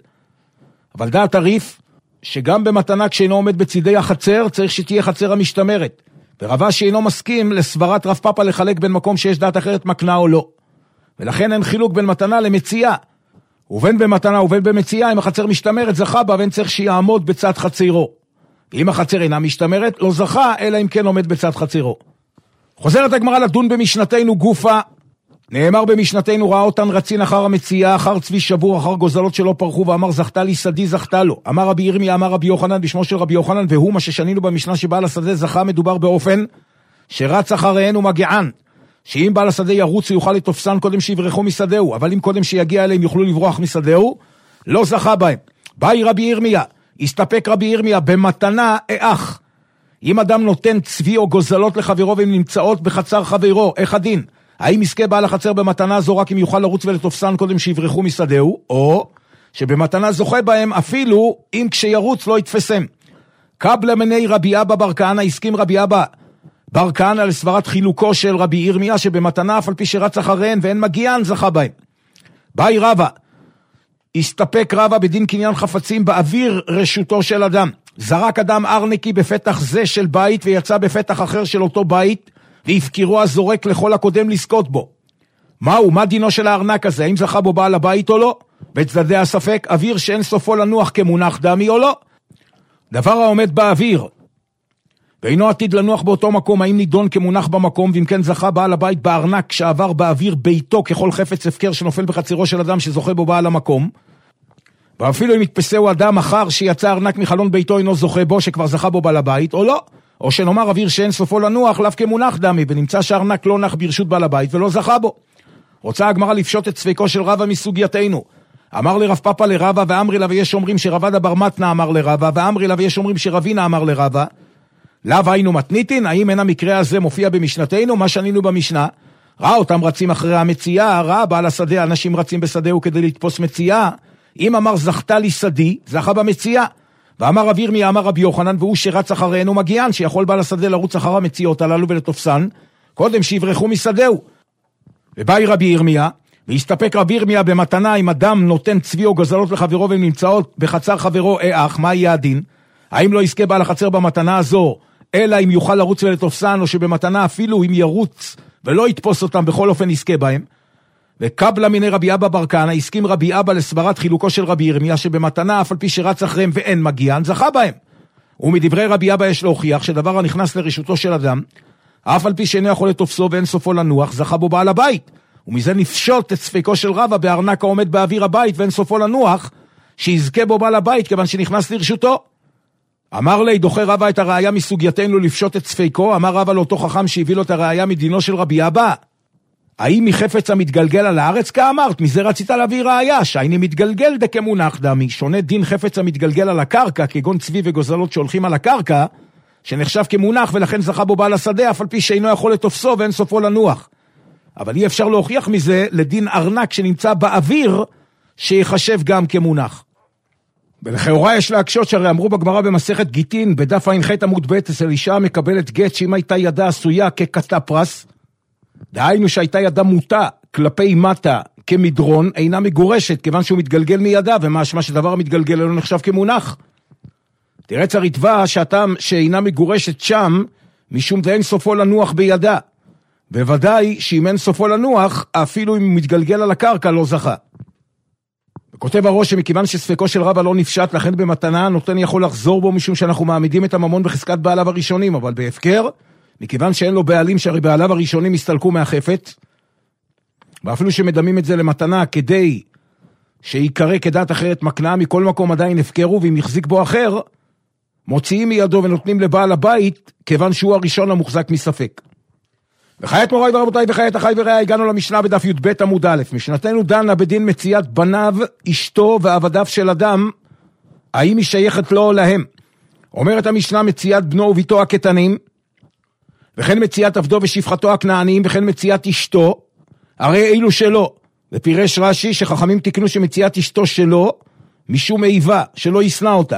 אבל דעת הריף שגם במתנה כשאינו עומד בצידי החצר צריך שתהיה חצר המשתמרת, ורב אשי אינו מסכים לסברת רב פאפה לחלק בין מקום שיש דעת אחרת מקנה או לא, ולכן אין חילוק בין מתנה למציאה, ובין במתנה ובין במציאה אם החצר משתמרת זכה בה ואין צריך שיעמוד בצד חצרו, ואם החצר אינה משתמרת לא זכה אלא אם כן עומד בצד חצרו. חוזרת הגמרא לדון במשנתנו גופה, נאמר במשנתנו ראה אותן רצין אחר המציאה, אחר צבי שבור, אחר גוזלות שלא פרחו, ואמר זכתה לי שדי זכתה לו. אמר רבי ירמיה אמר רבי יוחנן בשמו של רבי יוחנן, והוא מה ששנינו במשנה שבעל השדה זכה, מדובר באופן שרץ אחריהן ומגיען, שאם בעל השדה ירוץ יוכל לתופסן קודם שיברחו משדהו, אבל אם קודם שיגיע אליהם יוכלו לברוח משדהו, לא זכה בהם. באי רבי ירמיה, הסתפק רבי ירמיה במתנה אח. אם אדם נותן צבי או גוזלות לחברו והן נמצאות בחצר חברו, איך הדין? האם יזכה בעל החצר במתנה זו רק אם יוכל לרוץ ולתופסן קודם שיברחו משדהו, או שבמתנה זוכה בהם אפילו אם כשירוץ לא יתפסם. קבלה מני רבי אבא בר כהנא, הסכים רבי אבא בר כהנא לסברת חילוקו של רבי ירמיה, שבמתנה אף על פי שרץ אחריהן ואין מגיען זכה בהם. באי רבא, הסתפק רבא בדין קניין חפצים באוויר רשותו של אדם. זרק אדם ארנקי בפתח זה של בית ויצא בפתח אחר של אותו בית, והפקירו הזורק לכל הקודם לזכות בו. מהו, מה דינו של הארנק הזה? האם זכה בו בעל הבית או לא? בצדדי הספק, אוויר שאין סופו לנוח כמונח דמי או לא? דבר העומד באוויר ואינו עתיד לנוח באותו מקום, האם נידון כמונח במקום, ואם כן זכה בעל הבית בארנק שעבר באוויר ביתו ככל חפץ הפקר שנופל בחצירו של אדם שזוכה בו בעל המקום, ואפילו אם יתפסהו אדם אחר שיצא ארנק מחלון ביתו אינו זוכה בו שכבר זכה בו בעל הבית או לא, או שנאמר אוויר שאין סופו לנוח לאו כמונח דמי, ונמצא שהארנק לא נח ברשות בעל הבית ולא זכה בו. רוצה הגמרא לפשוט את ספקו של רבא מסוגייתנו. אמר לרב פאפא לרבא, ואמרי לה ויש אומרים שרבדה בר מתנה אמר לרבא, ואמרי לה ויש אומרים שרבינה אמר לרבא. לאו היינו מתניתין, האם אין המקרה הזה מופיע במשנתנו? מה שנינו במשנה? ראה אותם רצים אחרי המציאה, ראה בעל השדה, אנשים רצים בשדהו כדי לתפוס מציאה. אם אמר זכתה לי שדי, זכה במציאה. ואמר רב ירמיה, אמר רבי יוחנן, והוא שרץ אחרינו מגיען, שיכול בעל השדה לרוץ אחר המציאות הללו ולתופסן, קודם שיברחו משדהו. ובאי רבי ירמיה, והסתפק רבי ירמיה במתנה, אם אדם נותן צבי או גזלות לחברו והם נמצאות בחצר חברו, אה אך, מה יהיה הדין? האם לא יזכה בעל החצר במתנה הזו, אלא אם יוכל לרוץ ולתופסן, או שבמתנה אפילו אם ירוץ ולא יתפוס אותם, בכל אופן יזכה בהם? וקבלה מיני רבי אבא בר כהנא, הסכים רבי אבא לסברת חילוקו של רבי ירמיה, שבמתנה אף על פי שרץ אחריהם ואין מגיען, זכה בהם. ומדברי רבי אבא יש להוכיח שדבר הנכנס לרשותו של אדם, אף על פי שאינו יכול לתופסו ואין סופו לנוח, זכה בו בעל הבית. ומזה נפשוט את ספקו של רבא בארנק העומד באוויר הבית ואין סופו לנוח, שיזכה בו בעל הבית כיוון שנכנס לרשותו. אמר לי, דוחה רבא את הראיה מסוגייתנו לפשוט את ספקו, אמר רבא לאותו חכם שהביא לו את הראיה מדינו של רבי אבא. האם מחפץ המתגלגל על הארץ כאמרת? מזה רצית להביא ראיה, שהייני מתגלגל דכמונח דמי, שונה דין חפץ המתגלגל על הקרקע, כגון צבי וגוזלות שהולכים על הקרקע, שנחשב כמונח ולכן זכה בו בעל השדה, אף על פי שאינו יכול לתופסו ואין סופו לנוח. אבל אי אפשר להוכיח מזה לדין ארנק שנמצא באוויר, שיחשב גם כמונח. ולכאורה יש להקשות שהרי אמרו בגמרא במסכת גיטין, בדף ע"ח עמוד ב', אצל אישה מקבלת גט שאם הייתה ידה עשויה ככתה פרס, דהיינו שהייתה ידה מוטה כלפי מטה כמדרון, אינה מגורשת, כיוון שהוא מתגלגל מידה, ומשמע שדבר המתגלגל לא נחשב כמונח. תרץ הריטב"א שהטעם שאינה מגורשת שם, משום דאין סופו לנוח בידה. בוודאי שאם אין סופו לנוח, אפילו אם הוא מתגלגל על הקרקע לא זכה. וכותב הראש שמכיוון שספקו של רבא לא נפשט, לכן במתנה נותן יכול לחזור בו, משום שאנחנו מעמידים את הממון בחזקת בעליו הראשונים, אבל בהפקר, מכיוון שאין לו בעלים שהרי בעליו הראשונים הסתלקו מהחפץ, ואפילו שמדמים את זה למתנה כדי שיקרא כדת אחרת מקנה, מכל מקום עדיין הפקרו, ואם יחזיק בו אחר, מוציאים מידו ונותנים לבעל הבית, כיוון שהוא הראשון המוחזק מספק. וחיית מוריי ורבותיי וחיית אחי ורעי, הגענו למשנה בדף י"ב עמוד א'. משנתנו דנה בדין מציאת בניו, אשתו ועבדיו של אדם, האם היא שייכת לו או להם. אומרת המשנה, מציאת בנו וביתו הקטנים, וכן מציאת עבדו ושפחתו הכנעניים, וכן מציאת אשתו, הרי אילו שלו. ופירש רש"י שחכמים תקנו שמציאת אשתו שלו, משום איבה, שלא ישנא אותה.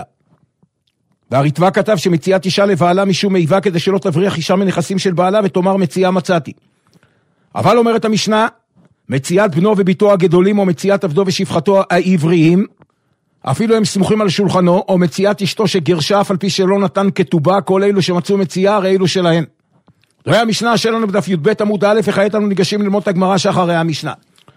והריטב"א כתב שמציאת אישה לבעלה משום איבה, כדי שלא תבריח אישה מנכסים של בעלה ותאמר מציאה מצאתי. אבל אומרת המשנה, מציאת בנו וביתו הגדולים, או מציאת עבדו ושפחתו העבריים, אפילו הם סמוכים על שולחנו, או מציאת אשתו שגרשה אף על פי שלא נתן כתובה, כל אלו שמצאו מציאה הרי אלו שלהן. זוהי המשנה שלנו בדף י"ב עמוד א', וכעת אנו ניגשים ללמוד את הגמרא שאחרי המשנה.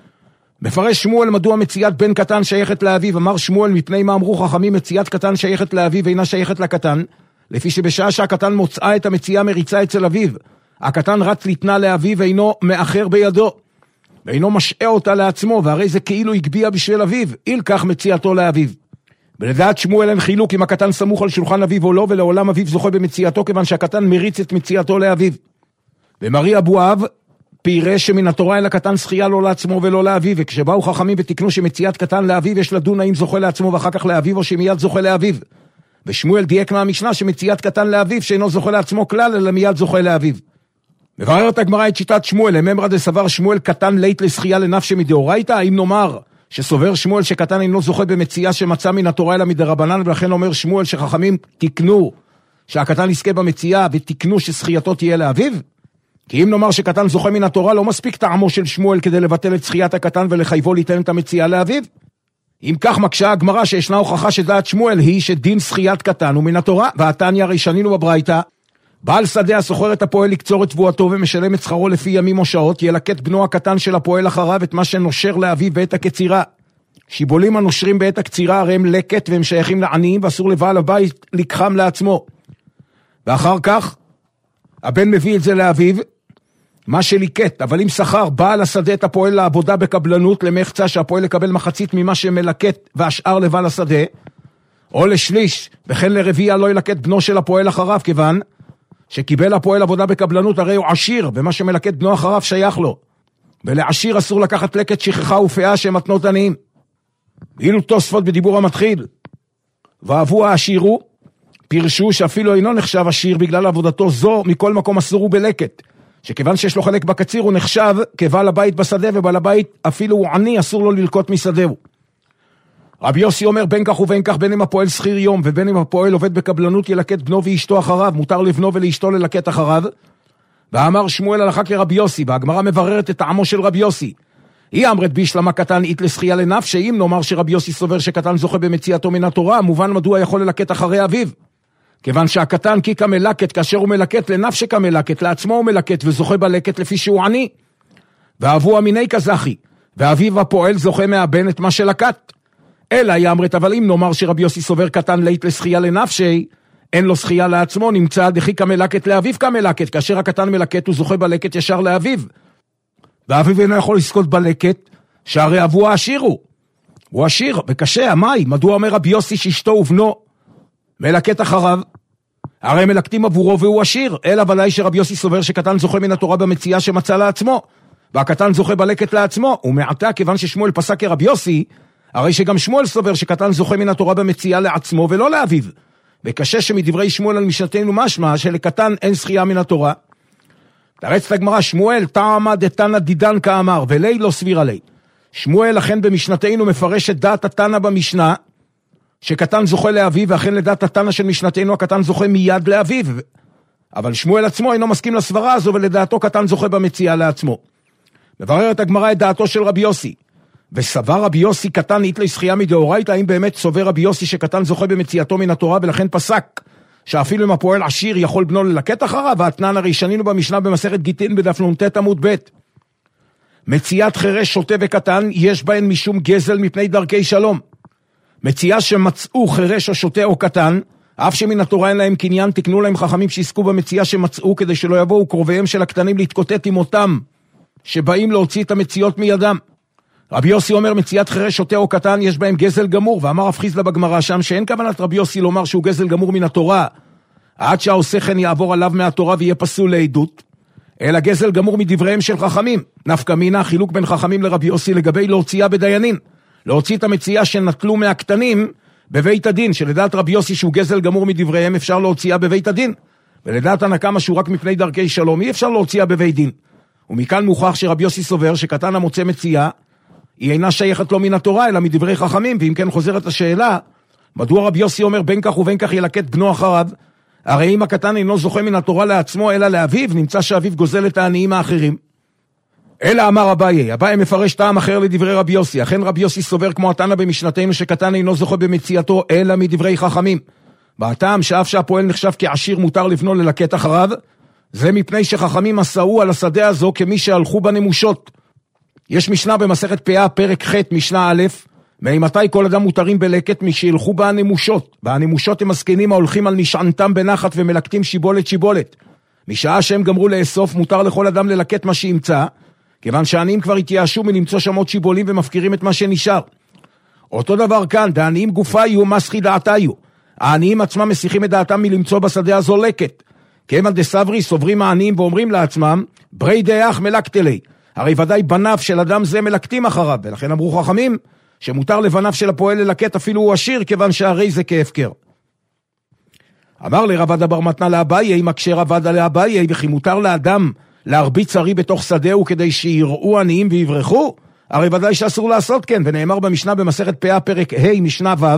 מפרש שמואל מדוע מציאת בן קטן שייכת לאביו. אמר שמואל, מפני מה אמרו חכמים מציאת קטן שייכת לאביו ואינה שייכת לקטן, לפי שבשעה שהקטן מוצאה את המציאה מריצה אצל אביו, הקטן רץ לתנה לאביו ואינו מאחר בידו, ואינו משעה אותה לעצמו, והרי זה כאילו הגביע בשביל אביו, איל כך מציאתו לאביו. ולדעת שמואל אין חילוק אם הקטן סמוך על שולחן אביו או לא, ולעולם אביו זוכה במציאתו, כיוון שהקטן מריץ את מציאתו לאביו. ומרי אבואב פירש שמן התורה אין לקטן שחייה לא לעצמו ולא לאביו, וכשבאו חכמים ותקנו שמציאת קטן לאביו יש לדון האם זוכה לעצמו ואחר כך לאביו, או שמיד זוכה לאביו. ושמואל דייק מהמשנה שמציאת קטן לאביו שאינו זוכה לעצמו כלל, אלא מיד זוכה לאביו. מבררת הגמרא את שיטת שמואל, לממרא דסבר שמואל קטן לית לשחייה לנפשי מדאורייתא. האם נאמר שסובר שמואל שקטן אינו זוכה במציאה שמצא מן התורה אלא מדרבנן, ולכן אומר שמואל שחכמים תקנו שהקטן יזכה במציאה ותקנו ששחייתו תהיה לאביו? כי אם נאמר שקטן זוכה מן התורה, לא מספיק טעמו של שמואל כדי לבטל את שחיית הקטן ולחייבו ליתן את המציאה לאביו. אם כך מקשה הגמרא שישנה הוכחה שדעת שמואל היא שדין זכיית קטן הוא מן התורה, והתניא הרי שנינו בברייתא, בעל שדה הסוחר את הפועל לקצור את תבואתו ומשלם את שכרו לפי ימים או שעות, ילקט בנו הקטן של הפועל אחריו את מה שנושר לאביו בעת הקצירה. שיבולים הנושרים בעת הקצירה הרי הם לקט והם שייכים לעניים, ואסור לבעל הבית לקחם לעצמו. ואחר כך הבן מביא את זה לאביו, מה שליקט, אבל אם שכר בעל השדה את הפועל לעבודה בקבלנות למחצה שהפועל לקבל מחצית ממה שמלקט והשאר לבעל השדה, או לשליש, וכן לרביע לא ילקט בנו של הפועל אחריו, כיוון שקיבל הפועל עבודה בקבלנות הרי הוא עשיר, ומה שמלקט בנו אחריו שייך לו. ולעשיר אסור לקחת לקט שכחה ופאה שהם מתנות עניים. אילו תוספות בדיבור המתחיל, ואהבו העשירו, פירשו שאפילו אינו נחשב עשיר בגלל עבודתו זו, מכל מקום אסור הוא בלקט. שכיוון שיש לו חלק בקציר הוא נחשב כבעל הבית בשדה, ובעל הבית אפילו הוא עני אסור לו ללקוט משדהו. רבי יוסי אומר בין כך ובין כך, בין אם הפועל שכיר יום ובין אם הפועל עובד בקבלנות ילקט בנו ואשתו אחריו, מותר לבנו ולאשתו ללקט אחריו. ואמר שמואל הלכה כרבי יוסי, והגמרא מבררת את טעמו של רבי יוסי. היא אמרת בישלמה קטן אית לזכייה לנפשי, אם נאמר שרבי יוסי סובר שקטן זוכה במציאתו מן התורה, מובן מדוע יכול ללקט אחרי אביו. כיוון שהקטן כי כמלקט, כאשר הוא מלקט לנפשי כמלקט, לעצמו הוא מלקט וזוכה בלקט לפי שהוא עני. ואהבו המיני כזכי, ואביו הפועל זוכה מהבן את מה שלקט. אלא היא אמרת, אבל אם נאמר שרבי יוסי סובר קטן לית לזכייה לנפשי, אין לו זכייה לעצמו, נמצא דחי כמלקט לאביו כמלקט, כאשר הקטן מלקט הוא זוכה בלקט ישר לאביו. ואביו אינו יכול לזכות בלקט, שהרי אבו העשיר הוא. הוא עשיר, וקשה, המאי, מדוע אומר רבי יוסי שאשתו ובנו מלקט אחריו? הרי מלקטים עבורו והוא עשיר, אלא ודאי שרבי יוסי סובר שקטן זוכה מן התורה במציאה שמצא לעצמו, והקטן זוכה בלקט לעצמו, ומעתה כיוון ששמואל פסק כרבי יוסי, הרי שגם שמואל סובר שקטן זוכה מן התורה במציאה לעצמו ולא לאביו, וקשה שמדברי שמואל על משנתנו משמע שלקטן אין זכייה מן התורה. תרץ לגמרא שמואל טעמה דתנא דידן כאמר ולי לא סביר עלי. שמואל לכן במשנתנו מפרש את דעת התנא במשנה שקטן זוכה לאביו, ואכן לדעת התנא של משנתנו הקטן זוכה מיד לאביו, אבל שמואל עצמו אינו מסכים לסברה הזו, ולדעתו קטן זוכה במציאה לעצמו. מבררת הגמרא את דעתו של רבי יוסי, וסבר רבי יוסי קטן אית לזכייה מדאורייתא, האם באמת סובר רבי יוסי שקטן זוכה במציאתו מן התורה, ולכן פסק שאפילו אם הפועל עשיר יכול בנו ללקט אחריו, והתנן הרי שנינו במשנה במסכת גיטין בדף נ"ט עמוד ב'. מציאת חירש שוטה וקטן יש בהן משום גזל מפני דרכי שלום. מציאה שמצאו חירש או שוטה או קטן, אף שמן התורה אין להם קניין, תקנו להם חכמים שעסקו במציאה שמצאו, כדי שלא יבואו קרוביהם של הקטנים להתקוטט עם אותם שבאים להוציא את המציאות מידם. רבי יוסי אומר מציאת חירש שוטה או קטן יש בהם גזל גמור, ואמר רב חיסדא בגמרא שם שאין כוונת רבי יוסי לומר שהוא גזל גמור מן התורה עד שהעושה כן יעבור עליו מהתורה ויהיה פסול לעדות, אלא גזל גמור מדבריהם של חכמים. נפקא מינה חילוק בין חכמים לרבי יוסי לגבי להוציאה בדיינים, להוציא את המציאה שנטלו מהקטנים בבית הדין, שלדעת רבי יוסי שהוא גזל גמור מדבריהם אפשר להוציאה בבית הדין, ולדעת הנקמה שהוא רק מפני דרכי שלום אי אפשר להוציאה בבית דין. ומכאן מוכח שרבי יוסי סובר שקטן המוצא מציאה היא אינה שייכת לו מן התורה אלא מדברי חכמים. ואם כן חוזרת השאלה, מדוע רבי יוסי אומר בין כך ובין כך ילקט בנו אחריו? הרי אם הקטן אינו זוכה מן התורה לעצמו אלא לאביו, נמצא שאביו גוזל את העניים האחרים. אלא אמר אביי, אביי מפרש טעם אחר לדברי רבי יוסי, אכן רבי יוסי סובר כמו התנא במשנתנו שקטן אינו זוכה במציאתו אלא מדברי חכמים. והטעם שאף שהפועל נחשב כעשיר מותר לבנו ללקט אחריו, זה מפני שחכמים מסעו על השדה הזו כמי שהלכו בנמושות. יש משנה במסכת פאה פרק ח' משנה א', ממתי כל אדם מותרים בלקט? משהלכו בנמושות. והנמושות הם הזקנים ההולכים על נשענתם בנחת ומלקטים שיבולת שיבולת. משעה שהם גמרו לאסוף מותר לכל אדם ללקט מה שימצא, כיוון שהעניים כבר התייאשו מלמצוא שם עוד שיבולים ומפקירים את מה שנשאר. אותו דבר כאן, דעניים גופה יהיו מסחי דעתיו. העניים עצמם מסיחים את דעתם מלמצוא בשדה הזו לקט. כיוון דסברי סוברים העניים ואומרים לעצמם, ברי דאח מלקטלי. הרי ודאי בניו של אדם זה מלקטים אחריו, ולכן אמרו חכמים שמותר לבניו של הפועל ללקט אפילו הוא עשיר, כיוון שהרי זה כהפקר. אמר לרב עדה בר מתנא לאביי, מקשה רב עדה לאביי, וכי מותר לאדם להרביץ צרי בתוך שדהו כדי שיראו עניים ויברחו? הרי ודאי שאסור לעשות כן, ונאמר במשנה במסכת פאה פרק ה' משנה ו',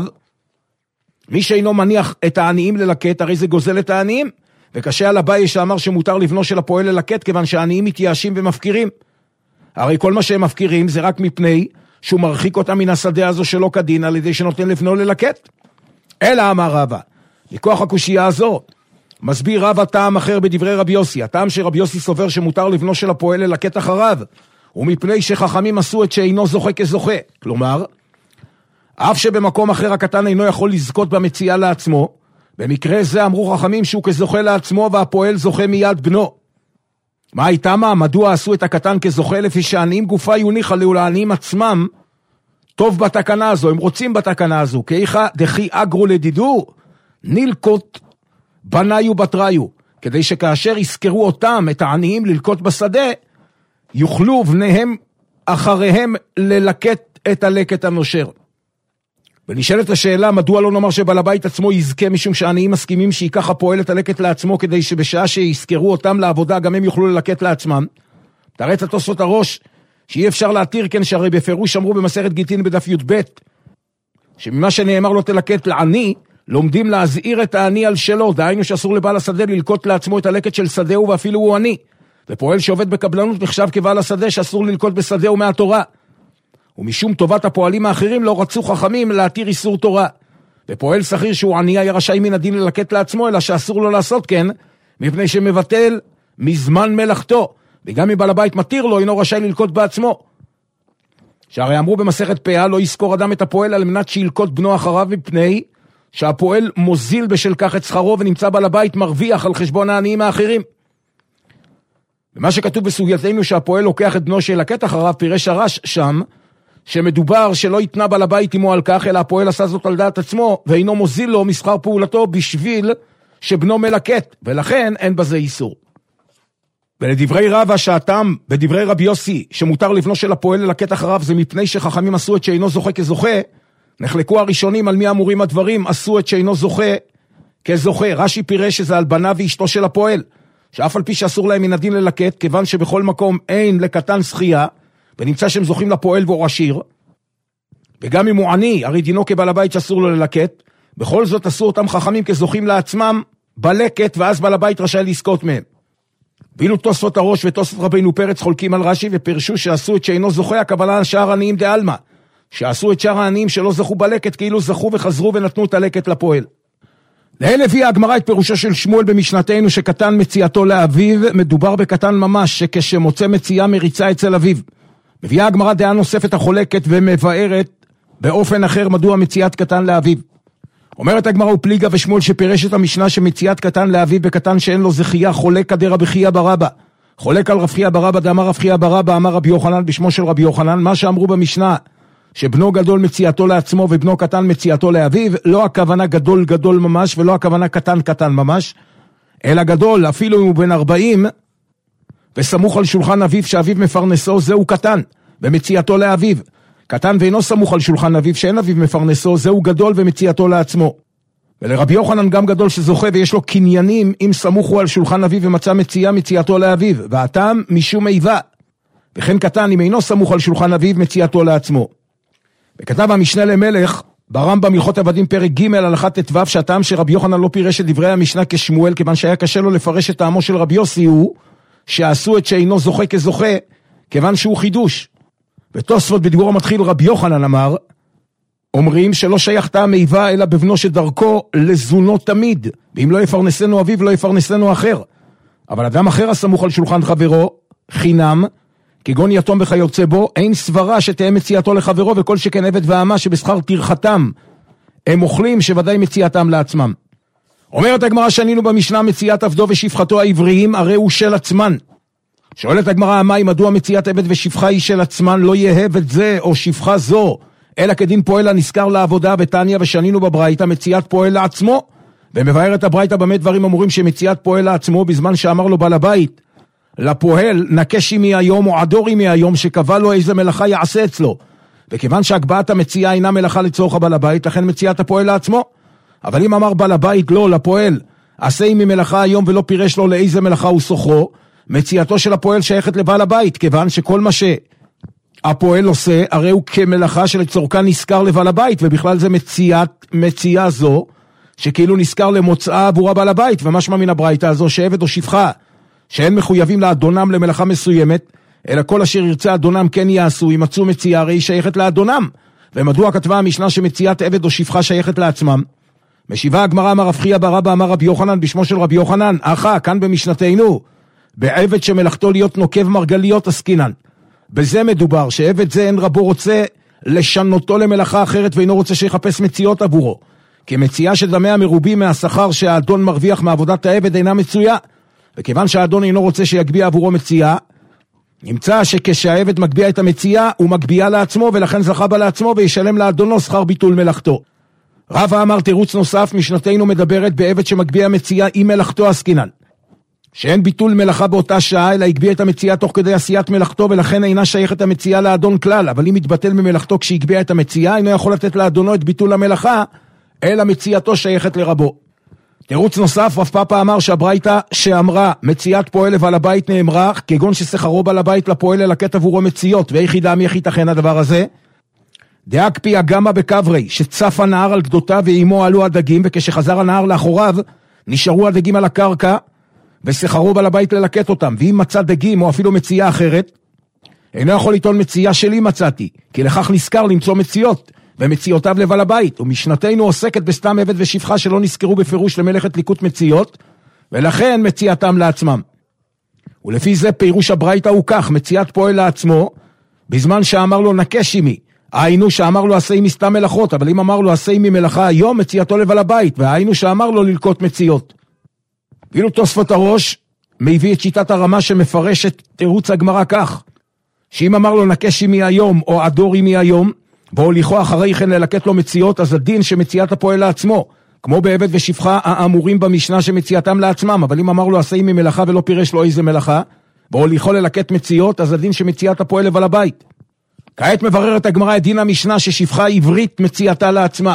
מי שאינו מניח את העניים ללקט הרי זה גוזל את העניים. וקשה על אביי שאמר שמותר לבנו של הפועל ללקט, כיוון שהעניים מתייאשים ומפקירים. הרי כל מה שהם מפקירים זה רק מפני שהוא מרחיק אותה מן השדה הזו שלא כדין, על ידי שנותן לבנו ללקט. אלא אמר רבא, מכוח הקושייה הזו, מסביר רבא טעם אחר בדברי רבי יוסי, הטעם שרבי יוסי סובר שמותר לבנו של הפועל ללקט אחריו, ומפני שחכמים עשו את שאינו זוכה כזוכה. כלומר, אף שבמקום אחר הקטן אינו יכול לזכות במציאה לעצמו, במקרה זה אמרו חכמים שהוא כזוכה לעצמו והפועל זוכה מיד בנו. מה הייתה מה? מדוע עשו את הקטן כזוכה לפי שעניים גופה יוניחה לעניים עצמם טוב בתקנה הזו, הם רוצים בתקנה הזו, כאיכה דחי אגרו לדידור, נלקוט בניו בתריו, כדי שכאשר יזכרו אותם, את העניים ללקוט בשדה, יוכלו בניהם אחריהם ללקט את הלקט הנושר. ונשאלת השאלה, מדוע לא נאמר שבעל הבית עצמו יזכה, משום שהעניים מסכימים שיקח הפועל את הלקט לעצמו, כדי שבשעה שיזכרו אותם לעבודה, גם הם יוכלו ללקט לעצמם. תרץ התוספות הראש, שאי אפשר להתיר, כן, שהרי בפירוש אמרו במסכת גיטין בדף י"ב, שממה שנאמר לו תלקט לעני, לומדים להזהיר את העני על שלו, דהיינו שאסור לבעל השדה ללקוט לעצמו את הלקט של שדהו, ואפילו הוא עני. ופועל שעובד בקבלנות נחשב כבעל השדה שאסור ללקוט בשדהו מהתורה. ומשום טובת הפועלים האחרים לא רצו חכמים להתיר איסור תורה. ופועל שכיר שהוא עני היה רשאי מן הדין ללקט לעצמו, אלא שאסור לו לעשות כן, מפני שמבטל מזמן מלאכתו, וגם אם בעל הבית מתיר לו, אינו רשאי ללקט בעצמו. שהרי אמרו במסכת פאה, לא יזכור אדם את הפועל על מנת שילקט בנו אחריו, מפני שהפועל מוזיל בשל כך את שכרו, ונמצא בעל הבית מרוויח על חשבון העניים האחרים. ומה שכתוב בסוגייתנו שהפועל לוקח את בנו שילקט אחריו, פירש הרש שם, שמדובר שלא יתנה בעל הבית עמו על כך, אלא הפועל עשה זאת על דעת עצמו, ואינו מוזיל לו מסחר פעולתו בשביל שבנו מלקט, ולכן אין בזה איסור. ולדברי רבא שהטעם בדברי רבי יוסי שמותר לבנו של הפועל ללקט אחריו, זה מפני שחכמים עשו את שאינו זוכה כזוכה. נחלקו הראשונים על מי אמורים הדברים, עשו את שאינו זוכה כזוכה. רש"י פירש שזה על בניו ואשתו של הפועל, שאף על פי שאסור להם מן הדין ללקט, כיוון שבכל מקום אין לקטן זכייה, ונמצא שהם זוכים לפועל והוא עשיר, וגם אם הוא עני, הרי דינו כבעל הבית שאסור לו ללקט, בכל זאת עשו אותם חכמים כזוכים לעצמם בלקט, ואז בעל הבית רשאי לזכות מהם. ואילו תוספות הראש ותוספות רבינו פרץ חולקים על רש"י, ופרשו שעשו את שאינו זוכה, הכוונה על שאר העניים דעלמא, שעשו את שאר העניים שלא זכו בלקט, כאילו זכו וחזרו ונתנו את הלקט לפועל. להן הביאה הגמרא את פירושו של שמואל במשנתנו, שקטן מציאתו לאביו, מדובר בקטן ממש, שכשמוצא מציאה מריצה אצל אביו. מביאה הגמרא דעה נוספת החולקת ומבארת באופן אחר מדוע מציאת קטן לאביו. אומרת הגמרא ופליגה ושמואל שפירש את המשנה שמציאת קטן לאביו בקטן שאין לו זכייה, חולק כדי רבי חייא ברבא. חולק על רבי חייא ברבא דאמר רבי חייא ברבא אמר רבי יוחנן בשמו של רבי יוחנן, מה שאמרו במשנה שבנו גדול מציאתו לעצמו ובנו קטן מציאתו לאביו, לא הכוונה גדול גדול ממש ולא הכוונה קטן קטן ממש, אלא גדול אפילו אם הוא בן ארבעים וסמוך על שולחן אביו שאביו מפרנסו, זהו קטן במציאתו לאביו. קטן ואינו סמוך על שולחן אביו שאין אביו מפרנסו, זהו גדול ומציאתו לעצמו. ולרבי יוחנן גם גדול שזוכה ויש לו קניינים אם סמוך הוא על שולחן אביו ומצא מציאה מציאתו לאביו, והטעם משום איבה. וכן קטן אם אינו סמוך על שולחן אביו מציאתו לעצמו. וכתב המשנה למלך ברמב"ם הלכות עבדים פרק ג' הלכה ט"ו, שהטעם שרבי יוחנן לא פירש את דברי המשנה כשמואל, כיוון שהיה קשה לו לפרש את טעמו של רבי יוסי, הוא שעשו את שאינו זוכה כזוכה, כיוון שהוא חידוש. ותוספות בדיבור המתחיל רבי יוחנן אמר, אומרים שלא שייך טעם איבה אלא בבנו שדרכו לזונו תמיד, ואם לא יפרנסנו אביו לא יפרנסנו אחר. אבל אדם אחר הסמוך על שולחן חברו, חינם, כגון יתום וכיוצא בו, אין סברה שתהיה מציאתו לחברו, וכל שכן עבד ואמה שבשכר טרחתם הם אוכלים, שוודאי מציאתם לעצמם. אומרת הגמרא שנינו במשנה מציאת עבדו ושפחתו העבריים, הרי הוא של עצמן. שואלת הגמרא, מה מדוע מציאת עבד ושפחה היא של עצמן, לא יהיה עבד זה או שפחה זו, אלא כדין פועל הנזכר לעבודה, ותניא ושנינו בברייתא מציאת פועל לעצמו, ומבארת הברייתא במה דברים אמורים שמציאת פועל לעצמו, בזמן שאמר לו בעל הבית, לפועל נקשי מהיום או עדורי מהיום, שקבע לו איזה מלאכה יעשה אצלו, וכיוון שהגבעת המציאה אינה מלאכה לצורך בעל הבית, לכן מציאת הפועל לעצמו. אבל אם אמר בעל הבית לא לפועל, עשה עמי מלאכה היום ולא פירש לו לאיזה מלאכה הוא סוחרו, מציאתו של הפועל שייכת לבעל הבית, כיוון שכל מה שהפועל עושה, הרי הוא כמלאכה שלצורכה נזכר לבעל הבית, ובכלל זה מציאת, מציאה זו, שכאילו נזכר למוצאה עבור הבעל הבית, ומשמע מן הברייתא הזו שעבד או שפחה, שאין מחויבים לאדונם למלאכה מסוימת, אלא כל אשר ירצה אדונם כן יעשו, אם מצאו מציאה הרי היא שייכת לאדונם. ומדוע כתבה המשנה שמציאת עבד או שפחה שייכת לעצמם? משיבה הגמרא, אמר רב חייא בר אבא אמר רבי יוחנן בשמו של רבי יוחנן, אחא, כאן במשנתנו, בעבד שמלאכתו להיות נוקב מרגליות עסקינן. בזה מדובר, שעבד זה אין רבו רוצה לשנותו למלאכה אחרת ואינו רוצה שיחפש מציאות עבורו. כי מציאה של דמי המרובים מהשכר שהאדון מרוויח מעבודת העבד אינה מצויה. וכיוון שהאדון אינו רוצה שיגביע עבורו מציאה, נמצא שכשהעבד מגביע את המציאה, הוא מגביע לעצמו ולכן זכה בה לעצמו וישלם לאדונו שכר ביטול מלאכתו. רבא אמר תירוץ נוסף, משנתנו מדברת בעבד שמגביע מציאה עם מלאכתו עסקינן. שאין ביטול מלאכה באותה שעה, אלא הגביע את המציאה תוך כדי עשיית מלאכתו, ולכן אינה שייכת המציאה לאדון כלל, אבל אם מתבטל ממלאכתו כשהגביע את המציאה, אינו יכול לתת לאדונו את ביטול המלאכה, אלא מציאתו שייכת לרבו. תירוץ נוסף, רב פאפא אמר שהברייתא שאמרה מציאת פועל לבעל הבית נאמרה, כגון ששכרו בעל הבית לפועל ללקט עבורו מציאות, ויחידם איך ייתכן הדבר הזה? דאקפי הגמא בקברי, שצף הנהר על גדותיו ואימו עלו הדגים, וכשחזר הנהר לאחוריו, נשארו הדגים על הקרקע, ושכרו בעל הבית ללקט אותם, ואם מצא דגים או אפילו מציאה אחרת, אינו יכול לטעון מציאה שלי מצאתי, כי לכך נזכר למצוא מציאות, ומציאותיו לבעל הבית, ומשנתנו עוסקת בסתם עבד ושפחה שלא נזכרו בפירוש למלאכת ליקוט מציאות, ולכן מציאתם לעצמם. ולפי זה פירוש הברייתא הוא כך, מציאת פועל לעצמו, בזמן שאמר לו נקש עמי, היינו שאמר לו עשה עמי סתם מלאכות, אבל אם אמר לו עשה עמי מלאכה היום, מציאתו לבעל הבית, והיינו שאמר לו ללקוט מציאות. ואילו תוספות הראש מביא את שיטת הרמה שמפרשת תירוץ הגמרא כך, שאם אמר לו נקש עמי היום או עדור עמי היום, והוליכו אחרי כן ללקט לו מציאות, אז הדין שמציאת הפועל לעצמו, כמו בעבד ושפחה האמורים במשנה שמציאתם לעצמם, אבל אם אמר לו עשה עמי מלאכה ולא פירש לו איזה מלאכה, והוליכו ללקט מציאות, אז הדין שמציאת הפועל לבעל הבית. כעת מבררת הגמרא את דין המשנה ששפחה עברית מציאתה לעצמה.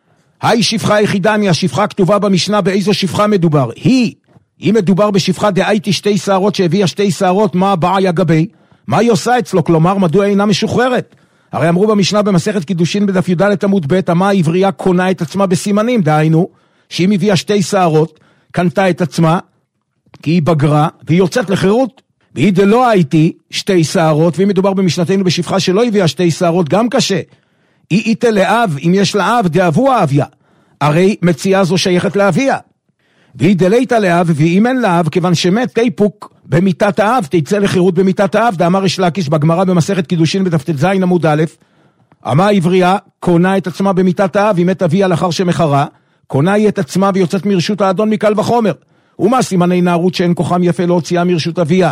היי שפחה יחידה מהשפחה כתובה במשנה, באיזו שפחה מדובר? היא, אם מדובר בשפחה דהייתי שתי שערות שהביאה שתי שערות, מה הבעיה גבי? מה היא עושה אצלו? כלומר, מדוע אינה משוחררת? הרי אמרו במשנה במסכת קידושין בדף י"ד עמוד ב', המה העברייה קונה את עצמה בסימנים, דהיינו, שאם הביאה שתי שערות, קנתה את עצמה, כי היא בגרה, והיא יוצאת לחירות. והיא דלא הייתי שתי שערות, ואם מדובר במשנתנו בשפחה שלא הביאה שתי שערות, גם קשה. היא איתה לאב, אם יש לאב, דאבו האביה. הרי מציאה זו שייכת לאביה. והיא דליתה לאב, ואם אין לאב, כיוון שמת תיפוק במיטת האב, תצא לחירות במיטת האב, דאמר ריש לקיש בגמרא במסכת קידושין בדף ט"ז עמוד א', אמה העברייה קונה את עצמה במיטת האב, היא מת אביה לאחר שמחרה, קונה היא את עצמה ויוצאת מרשות האדון מקל וחומר. ומה סימני נערות שאין כוחם יפה להוציאה מרשות אביה?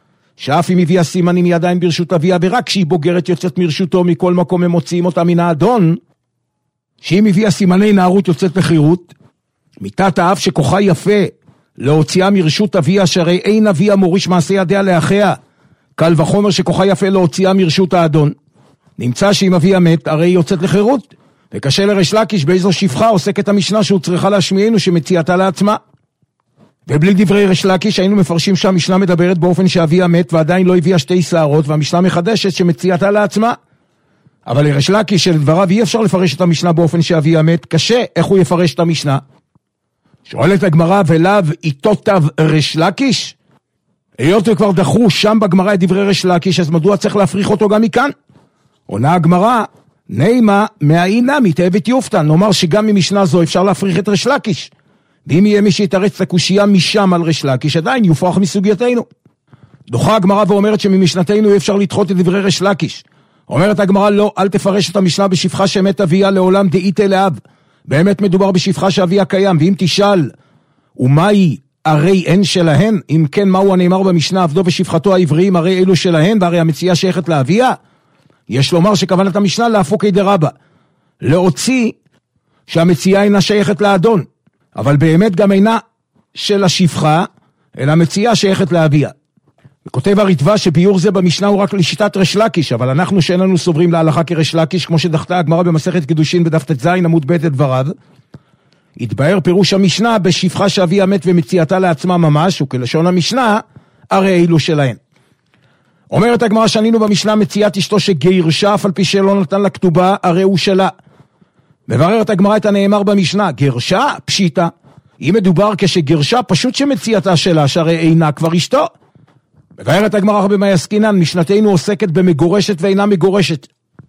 שאף אם הביאה סימנים היא עדיין ברשות אביה, ורק כשהיא בוגרת יוצאת מרשותו, מכל מקום הם מוציאים אותה מן האדון, שאם הביאה סימני נערות יוצאת לחירות, מיטת האב שכוחה יפה להוציאה מרשות אביה, שהרי אין אביה מוריש מעשה ידיה לאחיה, קל וחומר שכוחה יפה להוציאה מרשות האדון. נמצא שאם אביה מת, הרי היא יוצאת לחירות, וקשה לריש לקיש באיזו שפחה עוסקת המשנה שהוא צריכה להשמיענו שמציאתה לעצמה. ובלי דברי ריש לקיש היינו מפרשים שהמשנה מדברת באופן שאביה מת ועדיין לא הביאה שתי שערות, והמשנה מחדשת שמציאתה לעצמה. אבל לריש לקיש שלדבריו אי אפשר לפרש את המשנה באופן שאביה מת, קשה איך הוא יפרש את המשנה. שואלת הגמרא, ולאו איתו תו ריש לקיש? היות וכבר דחו שם בגמרא את דברי ריש לקיש, אז מדוע צריך להפריך אותו גם מכאן? עונה הגמרא, נימה מהאינה מתאבת יופתן, נאמר שגם ממשנה זו אפשר להפריך את ריש לקיש. ואם יהיה מי שיתרץ את הקושייה משם על ריש לקיש, עדיין יופרח מסוגייתנו. דוחה הגמרא ואומרת שממשנתנו אי אפשר לדחות את דברי ריש לקיש. אומרת הגמרא, לא, אל תפרש את המשנה בשפחה שמת אביה לעולם דאיתה לאב. באמת מדובר בשפחה שאביה קיים, ואם תשאל, ומהי הרי אין שלהן? אם כן, מהו הנאמר במשנה, עבדו ושפחתו העבריים, הרי אלו שלהן, והרי המציאה שייכת לאביה? יש לומר שכוונת המשנה להפוקי דרבא, להוציא שהמציאה אינה שייכת לאדון, אבל באמת גם אינה של השפחה, אלא המציאה שייכת לאביה. וכותב הרדב"א שביור זה במשנה הוא רק לשיטת ריש לקיש, אבל אנחנו שאיננו סוברים להלכה כריש לקיש, כמו שדחתה הגמרא במסכת קידושין בדף ט"ז עמוד ב' את דבריו, התבאר פירוש המשנה בשפחה שאביה מת ומציאתה לעצמה ממש, וכלשון המשנה, הרי אלו שלהן. אומרת הגמרא שנינו במשנה מציאת אשתו שגירשה, אף על פי שלא נתן לה כתובה, הרי הוא שלה. מבררת הגמרא את הנאמר במשנה, גרשה פשיטה. אם מדובר כשגרשה, פשוט שמציאתה שלה, שהרי אינה כבר אשתו. מבארת הגמרא במאי עסקינן, משנתנו עוסקת במגורשת ואינה מגורשת,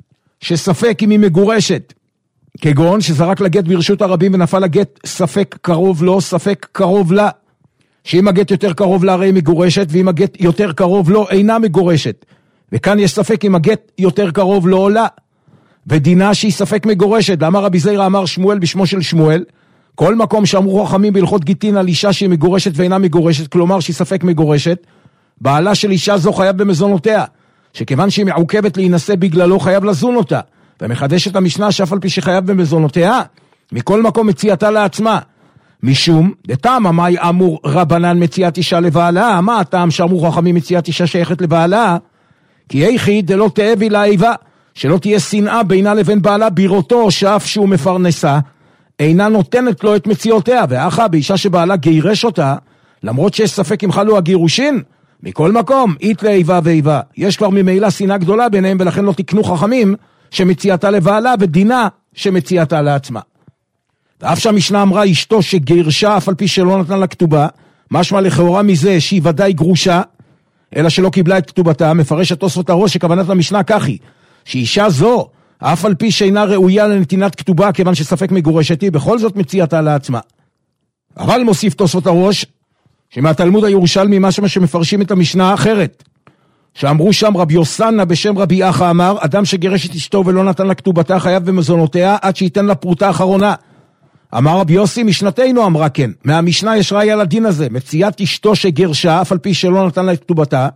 שספק אם היא מגורשת, כגון שזרק לגט ברשות הרבים ונפל לגט ספק קרוב לו, ספק קרוב לה, שאם הגט יותר קרוב לה הרי מגורשת, ואם הגט יותר קרוב לו אינה מגורשת, וכאן יש ספק אם הגט יותר קרוב לו או לה, ודינה שהיא ספק מגורשת. אמר רבי זיירא אמר שמואל בשמו של שמואל, כל מקום שאמרו חכמים בהלכות גיטין על אישה שהיא מגורשת ואינה מגורשת, כלומר שהיא ספק מגורשת, בעלה של אישה זו חייב במזונותיה, שכיוון שהיא מעוכבת להינשא בגללו חייב לזון אותה, ומחדש את המשנה שאף על פי שחייב במזונותיה, מכל מקום מציאתה לעצמה, משום דתמה מאי אמור רבנן מציאת אישה לבעלה, מה הטעם שאמרו חכמים מציאת אישה שייכת לבעלה? כי איכי דלא תאבי לה איבה, שלא תהיה שנאה בינה לבין בעלה בראותו שאף שהוא מפרנסה, אינה נותנת לו את מציאותיה, ואחה באישה שבעלה גירש אותה, למרות שיש ספק אם חלו הגירושין, מכל מקום, אית לאיבה ואיבה. יש כבר ממילא שנאה גדולה ביניהם, ולכן לא תקנו חכמים שמציאתה לבעלה, ודינה שמציאתה לעצמה. ואף שהמשנה אמרה אשתו שגירשה, אף על פי שלא נתן לה כתובה, משמע לכאורה מזה שהיא ודאי גרושה, אלא שלא קיבלה את כתובתה, מפרש התוספות הראש שכוונת המשנה ככי, שאישה זו, אף על פי שאינה ראויה לנתינת כתובה, כיוון שספק מגורשת היא, בכל זאת מציאתה לעצמה. אבל מוסיף תוספות הראש, שמהתלמוד הירושלמי משהו שמפרשים את המשנה האחרת, שאמרו שם רבי יוסנה בשם רבי אחא אמר, אדם שגירש את אשתו ולא נתן לה כתובתה חייב במזונותיה עד שייתן לה פרוטה אחרונה. אמר רבי יוסי, משנתנו אמרה כן, מהמשנה יש ראיה לדין הזה, מציאת אשתו שגירשה אף על פי שלא נתן לה את כתובתה,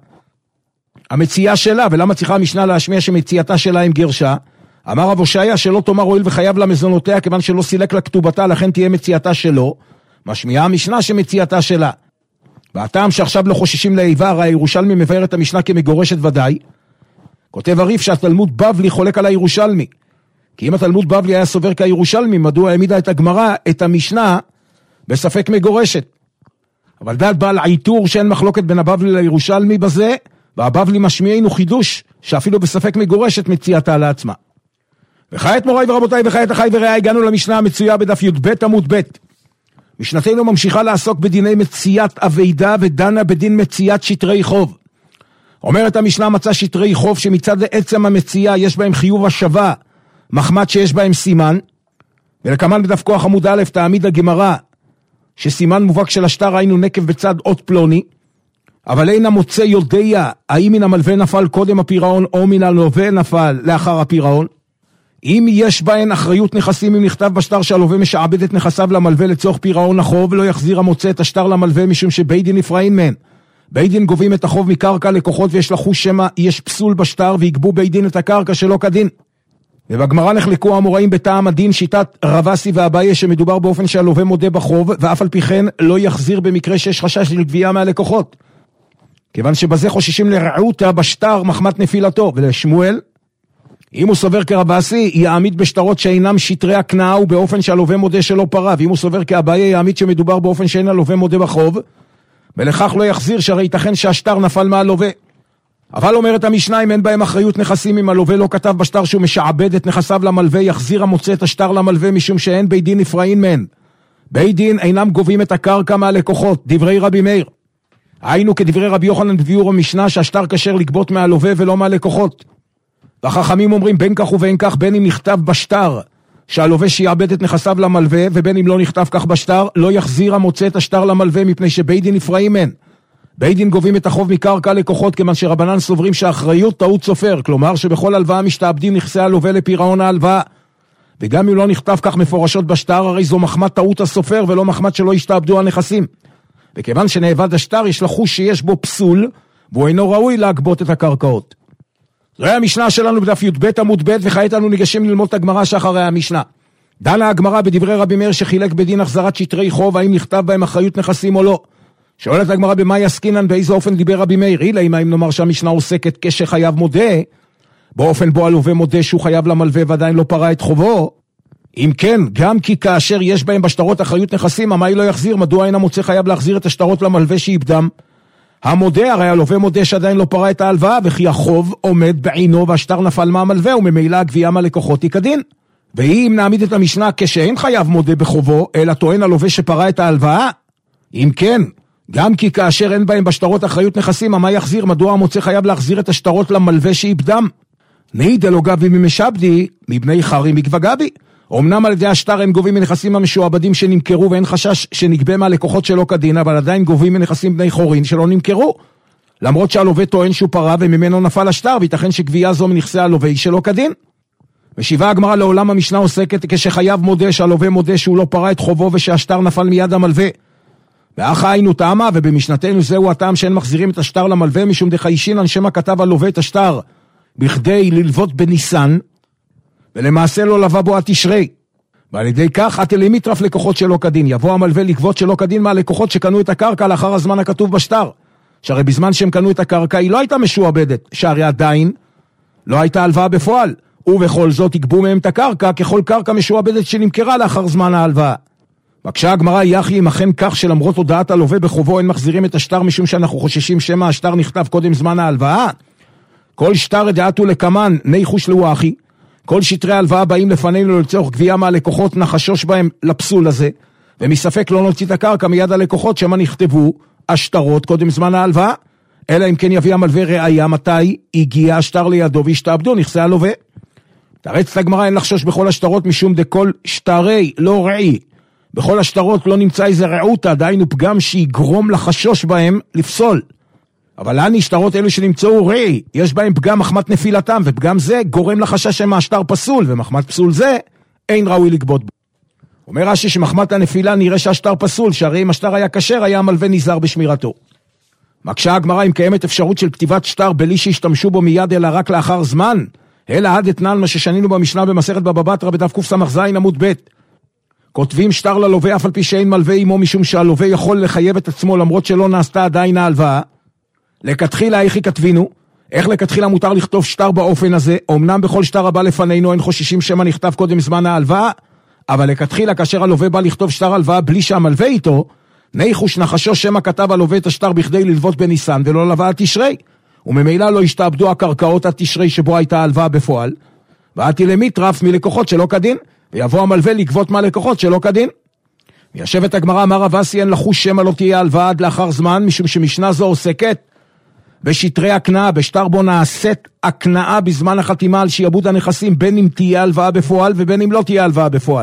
המציאה שלה, ולמה צריכה המשנה להשמיע שמציאתה שלה עם גירשה? אמר רב הושעיה שלא תאמר הואיל וחייב לה מזונותיה כיוון שלא סילק לה כתובתה, לכן תהיה מציאתה שלו, משמיעה המשנה שמציאתה שלה. והטעם שעכשיו לא חוששים לאיבה, הרי הירושלמי מבאר את המשנה כמגורשת ודאי. כותב הריף שהתלמוד בבלי חולק על הירושלמי, כי אם התלמוד בבלי היה סובר כירושלמי, מדוע העמידה את הגמרא, את המשנה, בספק מגורשת? אבל דעת בעל העיטור שאין מחלוקת בין הבבלי לירושלמי בזה, והבבלי משמיענו חידוש, שאפילו בספק מגורשת מציאתה לעצמה. וכעת מוריי ורבותיי, וכעת אחי ורעי, הגענו למשנה המצויה בדף י"ב עמוד ב'. משנתנו ממשיכה לעסוק בדיני מציאת אבידה, ודנה בדין מציאת שטרי חוב. אומרת המשנה, מצא שטרי חוב שמצד עצם המציאה יש בהם חיוב השווה, מחמת שיש בהם סימן, ולכמן בדף כוח עמוד א' תעמיד הגמרא, שסימן מובהק של השטר היינו נקב בצד אות פלוני, אבל אין המוצא יודע האם מן המלווה נפל קודם הפירעון או מן הלווה נפל לאחר הפירעון. אם יש בהן אחריות נכסים, אם נכתב בשטר שהלווה משעבד את נכסיו למלווה לצורך פירעון החוב, לא יחזיר המוצא את השטר למלווה משום שבית דין נפרעים מהן. בית דין גובים את החוב מקרקע לקוחות ויש לחוש שמה יש פסול בשטר ויגבו בית דין את הקרקע שלא כדין. ובגמרא נחלקו המוראים בטעם הדין שיטת רבסי ואביי שמדובר באופן שהלווה מודה בחוב ואף על פי כן לא יחזיר במקרה שיש חשש של גבייה מהלקוחות, כיוון שבזה חוששים לרעותה בשטר מחמת נפילתו. ולשמואל, אם הוא סובר כרבסי, יעמיד בשטרות שאינם שטרי הקנאה ובאופן שהלווה מודה שלא פרה, ואם הוא סובר כאביי, יעמיד שמדובר באופן שאין הלווה מודה בחוב, ולכך לא יחזיר, שהרי ייתכן שהשטר נפל מהלווה. אבל אומרת המשנה, אם אין בהם אחריות נכסים, אם הלווה לא כתב בשטר שהוא משעבד את נכסיו למלווה, יחזיר המוצא את השטר למלווה משום שאין בית דין נפרעים מהן. בית דין אינם גובים את הקרקע מהלקוחות, דברי רבי מאיר. היינו כדברי רבי יוחנן בביאור המשנה שהשטר כשר לגבות מהלווה ולא מהלקוחות. והחכמים אומרים בין כך ובין כך, בין אם נכתב בשטר שהלווה שיעבד את נכסיו למלווה, ובין אם לא נכתב כך בשטר, לא יחזיר המוצא את השטר למלווה מפני שבית דין נפרעים מהן. בית דין גובים את החוב מקרקע לקוחות, כיוון שרבנן סוברים שהאחריות טעות סופר, כלומר שבכל הלוואה משתעבדים נכסי הלווה לפירעון ההלוואה. וגם אם לא נכתב כך מפורשות בשטר, הרי זו מחמת טעות הסופר ולא מחמת שלא ישתעבדו הנכסים. וכיוון שנאבד השטר יש לחוש שיש בו פסול, והוא אינו ראוי להגבות את הקרקעות. זוהי המשנה שלנו בדף י"ב עמוד ב', וכעת אנו ניגשים ללמוד את הגמרא שאחרי המשנה. דנה הגמרא בדברי רבי מאיר שחילק בדין החזרת שטרי חוב, האם נכתב בהם אחריות נכסים או לא. שואלת הגמרא במאי עסקינן, באיזה אופן דיבר רבי מאיר? אילה אם נאמר שהמשנה עוסקת כשחייב מודה, באופן בו הלווה מודה שהוא חייב למלווה ועדיין לא פרה את חובו. אם כן, גם כי כאשר יש בהם בשטרות אחריות נכסים, המאי לא יחזיר, מדוע אין המוצא חייב להחזיר את השטרות למלווה שאיבדם? המודה, הרי הלווה מודה שעדיין לא פרה את ההלוואה, וכי החוב עומד בעינו והשטר נפל מהמלווה, וממילא הגבייה מהלקוחות היא כדין. ואם נעמיד את המשנה כשאין חייב מודה בחובו, אלא טוען הלווה שפרה את ההלוואה, אם כן, גם כי כאשר אין בהם בשטרות אחריות נכסים, מה יחזיר? מדוע המוצא חייב להחזיר את השטרות למלווה שאיבדם? נעיד אלו גבי ממשבדי, מבני חרי מגבה גבי. אמנם על ידי השטר אין גובים מנכסים המשועבדים שנמכרו, ואין חשש שנגבה מהלקוחות שלא כדין, אבל עדיין גובים מנכסים בני חורין שלא נמכרו. למרות שהלווה טוען שהוא פרה וממנו נפל השטר, וייתכן שגבייה זו מנכסי הלווה היא שלא כדין. ושיבה הגמרא לעולם המשנה עוסקת כשחייב מודה שהלווה מודה שהוא לא פרה את חובו ושהשטר נפל מיד המלווה. ואחא היינו טעמה, ובמשנתנו זהו הטעם שאין מחזירים את השטר למלווה, משום דחיישינן שמה כתב הלווה את השטר בכדי ללוות בניסן, ולמעשה לא לווה בו התשרי. ועל ידי כך עתלי מיטרף לקוחות שלא כדין. יבוא המלווה לגבות שלא כדין מהלקוחות שקנו את הקרקע לאחר הזמן הכתוב בשטר. שהרי בזמן שהם קנו את הקרקע היא לא הייתה משועבדת, שהרי עדיין לא הייתה הלוואה בפועל, ובכל זאת יגבו מהם את הקרקע ככל קרקע משועבדת שנמכרה לאחר זמן ההלוואה. בקשה הגמרא יחי אם אכן כך שלמרות הודעת הלווה בחובו אין מחזירים את השטר משום שאנחנו חוששים שמה השטר נכתב קודם זמן ההלוואה. כל שטר דעתו לקמן ניחוש לוואחי, כל שטרי ההלוואה באים לפנינו לצורך גבייה מהלקוחות נחשוש בהם לפסול הזה, ומספק לא נוציא את הקרקע מיד הלקוחות שמה נכתבו השטרות קודם זמן ההלוואה, אלא אם כן יביא המלווה ראיה מתי הגיע השטר לידו והשתעבדו נכסי הלווה. תרץ הגמרא אין לחשוש בכל השטרות משום דכל שטרי לא רעי, בכל השטרות לא נמצא איזה רעותה, דהיינו פגם שיגרום לחשוש בהם לפסול. אבל אני שטרות אלו שנמצאו רעי, יש בהם פגם מחמת נפילתם, ופגם זה גורם לחשש שמה השטר פסול, ומחמת פסול זה אין ראוי לגבות בו. אומר רש"י שמחמת הנפילה נראה שהשטר פסול, שהרי אם השטר היה כשר היה המלווה נזהר בשמירתו. מקשה הגמרא אם קיימת אפשרות של כתיבת שטר בלי שהשתמשו בו מיד אלא רק לאחר זמן, אלא עד אתנן מה ששנינו במשנה במסכת בבא בתרא בדף קס"ז עמוד ב'. כותבים שטר ללווה אף על פי שאין מלווה עמו משום שהלווה יכול לחייב את עצמו למרות שלא נעשתה עדיין ההלוואה. לכתחילה איך כתבינו? איך לכתחילה מותר לכתוב שטר באופן הזה? אמנם בכל שטר הבא לפנינו אין חוששים שמה נכתב קודם זמן ההלוואה, אבל לכתחילה כאשר הלווה בא לכתוב שטר הלוואה בלי שהמלווה איתו, ניחוש נחשו שמה כתב הלווה את השטר בכדי ללוות בניסן ולא לווה התשרי, וממילא לא השתעבדו הקרקעות התשרי שבו הייתה הלוואה בפועל, ועתי למיטרף מלקוחות שלא כדין, ויבוא המלווה לגבות מהלקוחות שלא כדין. וישבת הגמרא אמר רב אסי אין לחוש שמה לא תהיה הלוואה עד לאחר זמן, משום שמשנה זו עוסקת בשטרי הקנאה, בשטר בו נעשית הקנאה בזמן החתימה על שיעבוד הנכסים, בין אם תהיה הלוואה בפועל ובין אם לא תהיה הלוואה בפועל.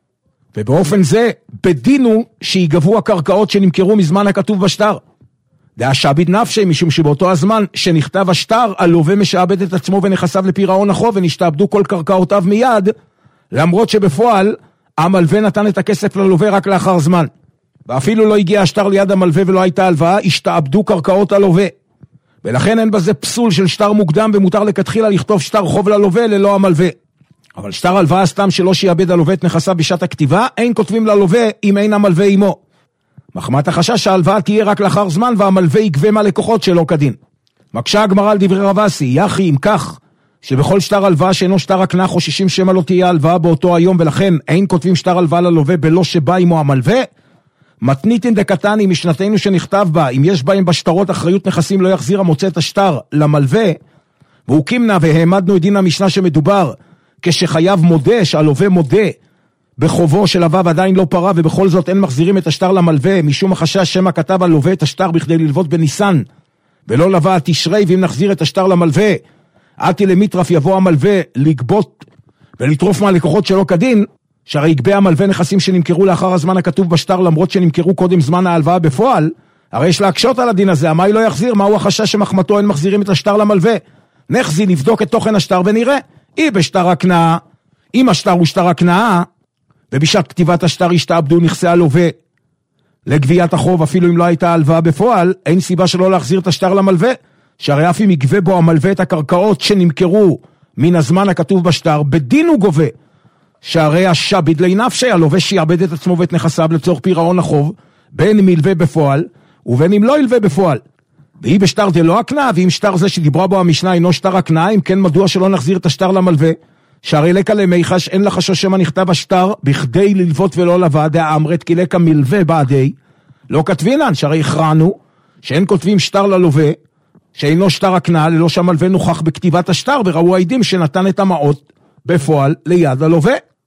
ובאופן זה בדינו שיגבו הקרקעות שנמכרו מזמן הכתוב בשטר. דאשעביד נפשי, משום שבאותו הזמן שנכתב השטר, הלווה משעבד את עצמו ונכסיו לפירעון החוב, ונשתעבדו כל קרקעותיו מיד, למרות שבפועל המלווה נתן את הכסף ללווה רק לאחר זמן. ואפילו לא הגיע השטר ליד המלווה ולא הייתה הלוואה, השתעבדו קרקעות הלווה. ולכן אין בזה פסול של שטר מוקדם, ומותר לכתחילה לכתוב שטר חוב ללווה ללא המלווה. אבל שטר הלוואה סתם שלא שיעבד הלווה את נכסיו בשעת הכתיבה, אין כותבים ללווה אם אין המלווה עמו. מחמת החשש שההלוואה תהיה רק לאחר זמן והמלווה יגבה מהלקוחות שלא כדין. מקשה הגמרא על דברי רב אסי, יחי אם כך, שבכל שטר הלוואה שאינו שטר הקנאה חוששים שמא לא תהיה הלוואה באותו היום, ולכן אין כותבים שטר הלוואה ללווה בלא שבא עמו המלווה, מתניתין דקתני משנתנו שנכתב בה, אם יש בהם בשטרות אחריות נכסים לא יחזיר המוצא את השטר למלווה, והוא קימנה והעמדנו את דין המשנה שמדובר, כשחייב מודה, שהלווה מודה בחובו של לווה ועדיין לא פרה, ובכל זאת אין מחזירים את השטר למלווה, משום החשש שמה כתב הלווה את השטר בכדי ללוות בניסן, ולא לווה התשרי, ואם נחזיר את השטר למלווה, עתי למיטרף יבוא המלווה לגבות ולטרוף מהלקוחות שלא כדין, שהרי יגבה המלווה נכסים שנמכרו לאחר הזמן הכתוב בשטר, למרות שנמכרו קודם זמן ההלוואה בפועל, הרי יש להקשות על הדין הזה, מה היא לא יחזיר? מהו החשש שמחמתו אין מחזירים את השטר למלווה? נחזי נבדוק את תוכן השטר ונראה, היא בשטר הקנאה, אם השטר הוא שטר הקנאה, ובשעת כתיבת השטר השתעבדו נכסי הלווה לגביית החוב, אפילו אם לא הייתה הלוואה בפועל, אין סיבה שלא להחזיר את השטר למלווה, שהרי אף אם יגבה בו המלווה את הקרקעות שנמכרו מן הזמן הכתוב בשטר, בדין הוא גובה, שהרי השעביד לנפשי, הלווה שיעבד את עצמו ואת נכסיו לצורך פירעון החוב, בין אם ילווה בפועל ובין אם לא ילווה בפועל. והיא בשטר זה לא הקנאה, ואם שטר זה שדיברה בו המשנה אינו שטר הקנאה, אם כן מדוע שלא נחזיר את השטר למלווה? שהרי לקה למיחש אין לחשוש שמה נכתב השטר בכדי ללוות ולא לווה, דעה אמרת כי לקה מלווה בעדי, לא כתבינן, שהרי הכרענו שאין כותבים שטר ללווה שאינו שטר הקנאה ללא שהמלווה נוכח בכתיבת השטר, וראו העדים שנתן את המעות בפועל ליד הלווה.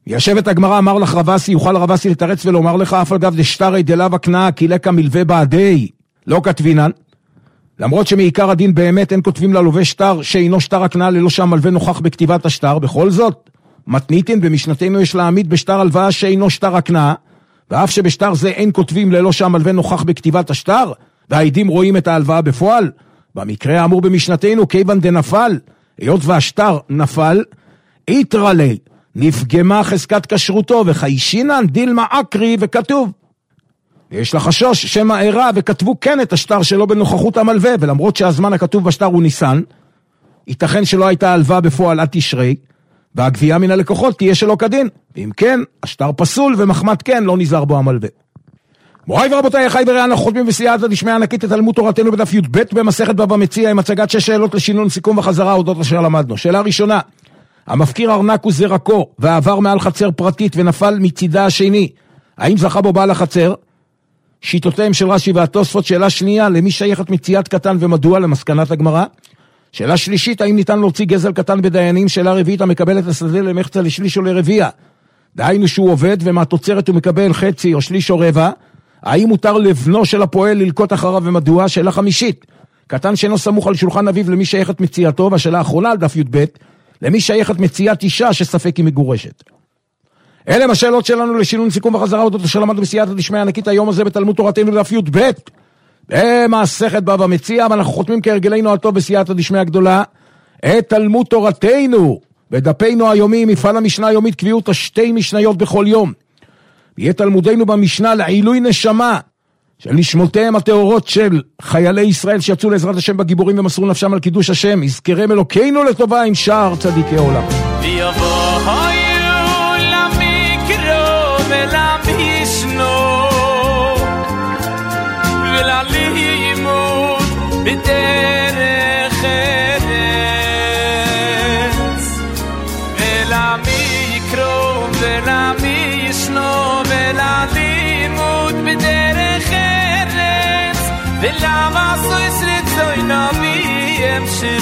ישבת הגמרא, אמר לך רבסי, יוכל רבסי לתרץ ולומר לך, אף על גב דשטרי דלאו הקנאה, כי לקה מלווה בעדי, לא כתבינן. למרות שמעיקר הדין באמת אין כותבים ללווה שטר, שאינו שטר הקנאה ללא שהמלווה נוכח בכתיבת השטר, בכל זאת, מתניתין במשנתנו יש להעמיד בשטר הלוואה שאינו שטר הקנאה, ואף שבשטר זה אין כותבים ללא שהמלווה נוכח בכתיבת השטר, והעדים רואים את ההלוואה בפועל. במקרה האמור במשנתנו, כיוון דנפל, היות והשטר נפל, איתרא לי, נפגמה חזקת כשרותו, וחיישינן דילמה אקרי, וכתוב. יש לחשוש שמא אירע, וכתבו כן את השטר שלו בנוכחות המלווה, ולמרות שהזמן הכתוב בשטר הוא ניסן, ייתכן שלא הייתה הלוואה בפועל עד תשרי, והגבייה מן הלקוחות תהיה שלא כדין. ואם כן, השטר פסול, ומחמת כן לא נזהר בו המלווה. מוריי ורבותיי, אחי ורעי, אנחנו חותמים בסייעתא דשמיא ענקית את תלמוד תורתנו בדף י"ב במסכת בבא מציעא, עם הצגת שש שאלות לשינון, סיכום וחזרה אודות אשר למדנו. שאלה ראשונה, המפקיר ארנק וזרקו ועבר מעל חצר פרטית ונפל מצידה השני, האם זכה בו בעל החצר? שיטותיהם של רש"י והתוספות. שאלה שנייה, למי שייכת מציאת קטן ומדוע? למסקנת הגמרא. שאלה שלישית, האם ניתן להוציא גזל קטן בדיינים? שאלה רביעית, המקבל את השדה למחצה לשליש או לרביע, דהיינו שהוא עובד ומהתוצרת הוא מקבל חצי או שליש או רבע, האם מותר לבנו של הפועל ללקוט אחריו ומדוע? שאלה חמישית, קטן שאינו סמוך על שולחן אביו, למי שייכת מציאתו? והשאלה האחרונה על דף י"ב, למי שייכת מציאת אישה שספק היא מגורשת? אלה הם השאלות שלנו לשינון, סיכום וחזרה אודות אשר למדנו בסייעתא דשמיא ענקית היום הזה בתלמוד תורתנו בדף י"ב במסכת בבא מציעא, ואנחנו חותמים כהרגלנו הטוב בסייעתא דשמיא הגדולה את תלמוד תורתנו בדפינו היומי, מפעל המשנה היומית, קביעות השתי משניות בכל יום. יהיה תלמודנו במשנה לעילוי נשמה של נשמותיהם הטהורות של חיילי ישראל שיצאו לעזרת השם בגיבורים ומסרו נפשם על קידוש השם, יזכרם אלוקינו לטובה עם שאר צדיקי עולם. בדרך ארץ ולמיקרו ולמישנו וללימוד בדרך ארץ ולמעשו ישרצוי נביאים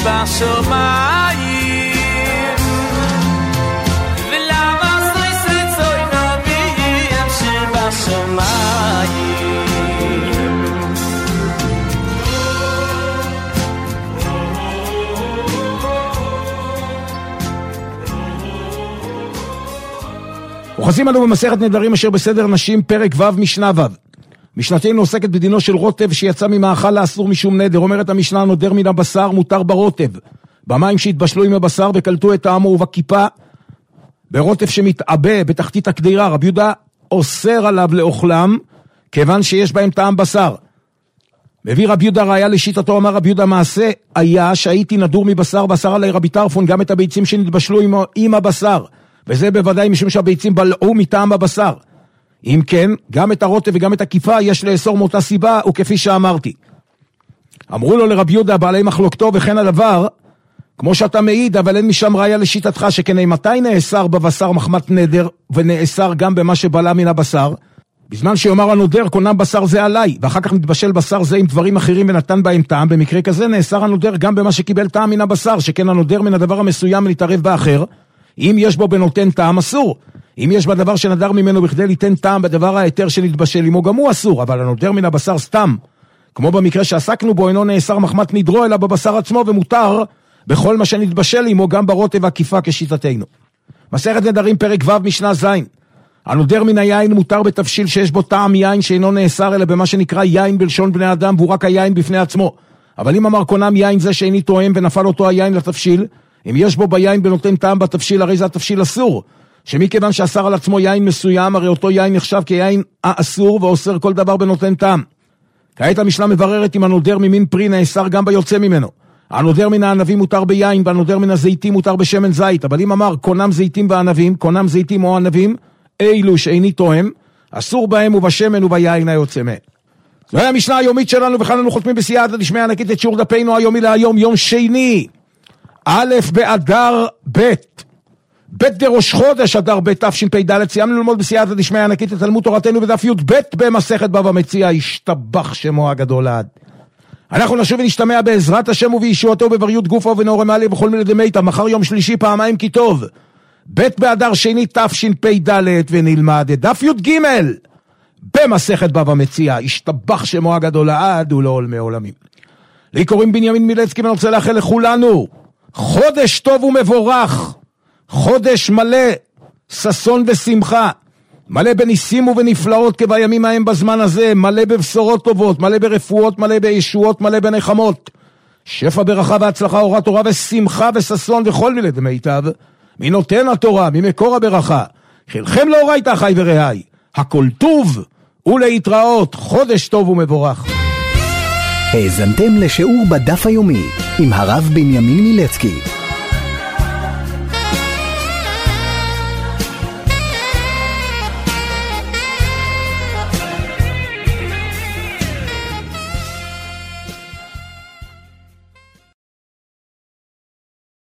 שבשמיים ולמעשו ישרצוי נביאים שבשמיים. אוחזים עלינו במסכת נדרים אשר בסדר נשים, פרק ו' משנה ו'. משנתנו עוסקת בדינו של רוטב שיצא ממאכל לאסור משום נדר. אומרת המשנה, הנודר מן הבשר מותר ברוטב, במים שהתבשלו עם הבשר וקלטו את טעמו, ובכיפה ברוטב שמתעבה בתחתית הקדירה. רבי יהודה אוסר עליו לאוכלם כיוון שיש בהם טעם בשר. מביא רבי יהודה ראיה לשיטתו, אמר רבי יהודה, מעשה היה שהייתי נדור מבשר, בשר עלי רבי טרפון גם את הביצים שנתבשלו עם, עם הבשר, וזה בוודאי משום שהביצים בלעו מטעם הבשר. אם כן, גם את הרוטב וגם את הכיפה יש לאסור מאותה סיבה, וכפי שאמרתי. אמרו לו לרבי יהודה בעלי מחלוקתו, וכן הדבר, כמו שאתה מעיד, אבל אין משם ראיה לשיטתך, שכן מתי נאסר בבשר מחמת נדר, ונאסר גם במה שבלע מן הבשר? בזמן שיאמר הנודר, קונם בשר זה עליי, ואחר כך מתבשל בשר זה עם דברים אחרים ונתן בהם טעם, במקרה כזה נאסר הנודר גם במה שקיבל טעם מן הבשר, שכן הנודר מן הדבר המסוים להתערב באחר, אם יש בו בנותן טעם אסור. אם יש בדבר שנדר ממנו בכדי ליתן טעם בדבר היתר שנתבשל עמו, גם הוא אסור, אבל הנודר מן הבשר סתם, כמו במקרה שעסקנו בו, אינו נאסר מחמת נדרו, אלא בבשר עצמו, ומותר בכל מה שנתבשל עמו, גם ברוטב והכיפה כשיטתנו. מסכת נדרים פרק ו' משנה ז'. הנודר מן היין מותר בתבשיל שיש בו טעם יין שאינו נאסר, אלא במה שנקרא יין בלשון בני אדם, והוא רק היין בפני עצמו. אבל אם אמר קונם יין זה שאיני תואם ונפל אותו היין לתבשיל, אם יש בו ביין בנותן טעם בתבשיל, הרי זה התבשיל אסור. שמכיוון שאסר על עצמו יין מסוים, הרי אותו יין נחשב כיין האסור ואוסר כל דבר בנותן טעם. כעת המשנה מבררת אם הנודר ממין פרי נאסר גם ביוצא ממנו. הנודר מן הענבים מותר ביין, והנודר מן הזיתים מותר בשמן זית. אבל אם אמר קונם זיתים וענבים, קונם זיתים או ענבים, אילו שאיני תואם, אסור בהם ובשמן וביין היוצא מהם. זו היא המשנה היומית שלנו, וכאן אנו חותמים בסייעתא דשמיא ענקית את שיעור דפינו היומי להיום, יום שני, א' באדר ב' בית דראש חודש אדר ב' תשפ"ד. סיימנו ללמוד בסייעתא דשמיא ענקית את תלמוד תורתנו בדף י"ב במסכת בבא מציעא, השתבח שמו הגדול לעד. אנחנו נשוב ונשתמע בעזרת השם ובישועתו בבריות גופו ונעורם עלי בכל מיני דמיתא, מחר יום שלישי פעמיים כי טוב, ב' באדר שני תשפ"ד, ונלמד את דף י"ג במסכת בבא מציעא, השתבח שמו הגדול לעד ולעולמי עולמים. לי קוראים בנימין מילצקי, ואני רוצה לאחל לכולנו חודש טוב ומבורך, חודש מלא ששון ושמחה, מלא בניסים ובנפלאות כבימים ההם בזמן הזה, מלא בבשורות טובות, מלא ברפואות, מלא בישועות, מלא בנחמות, שפע ברכה והצלחה, אורה תורה ושמחה וששון וכל מיני דמיטב, מי נותן התורה, ממקור הברכה. חילכם לאורייתא אחי ורעי, הכל טוב ולהתראות, חודש טוב ומבורך. האזנתם לשיעור בדף היומי עם הרב בנימין מילצקי.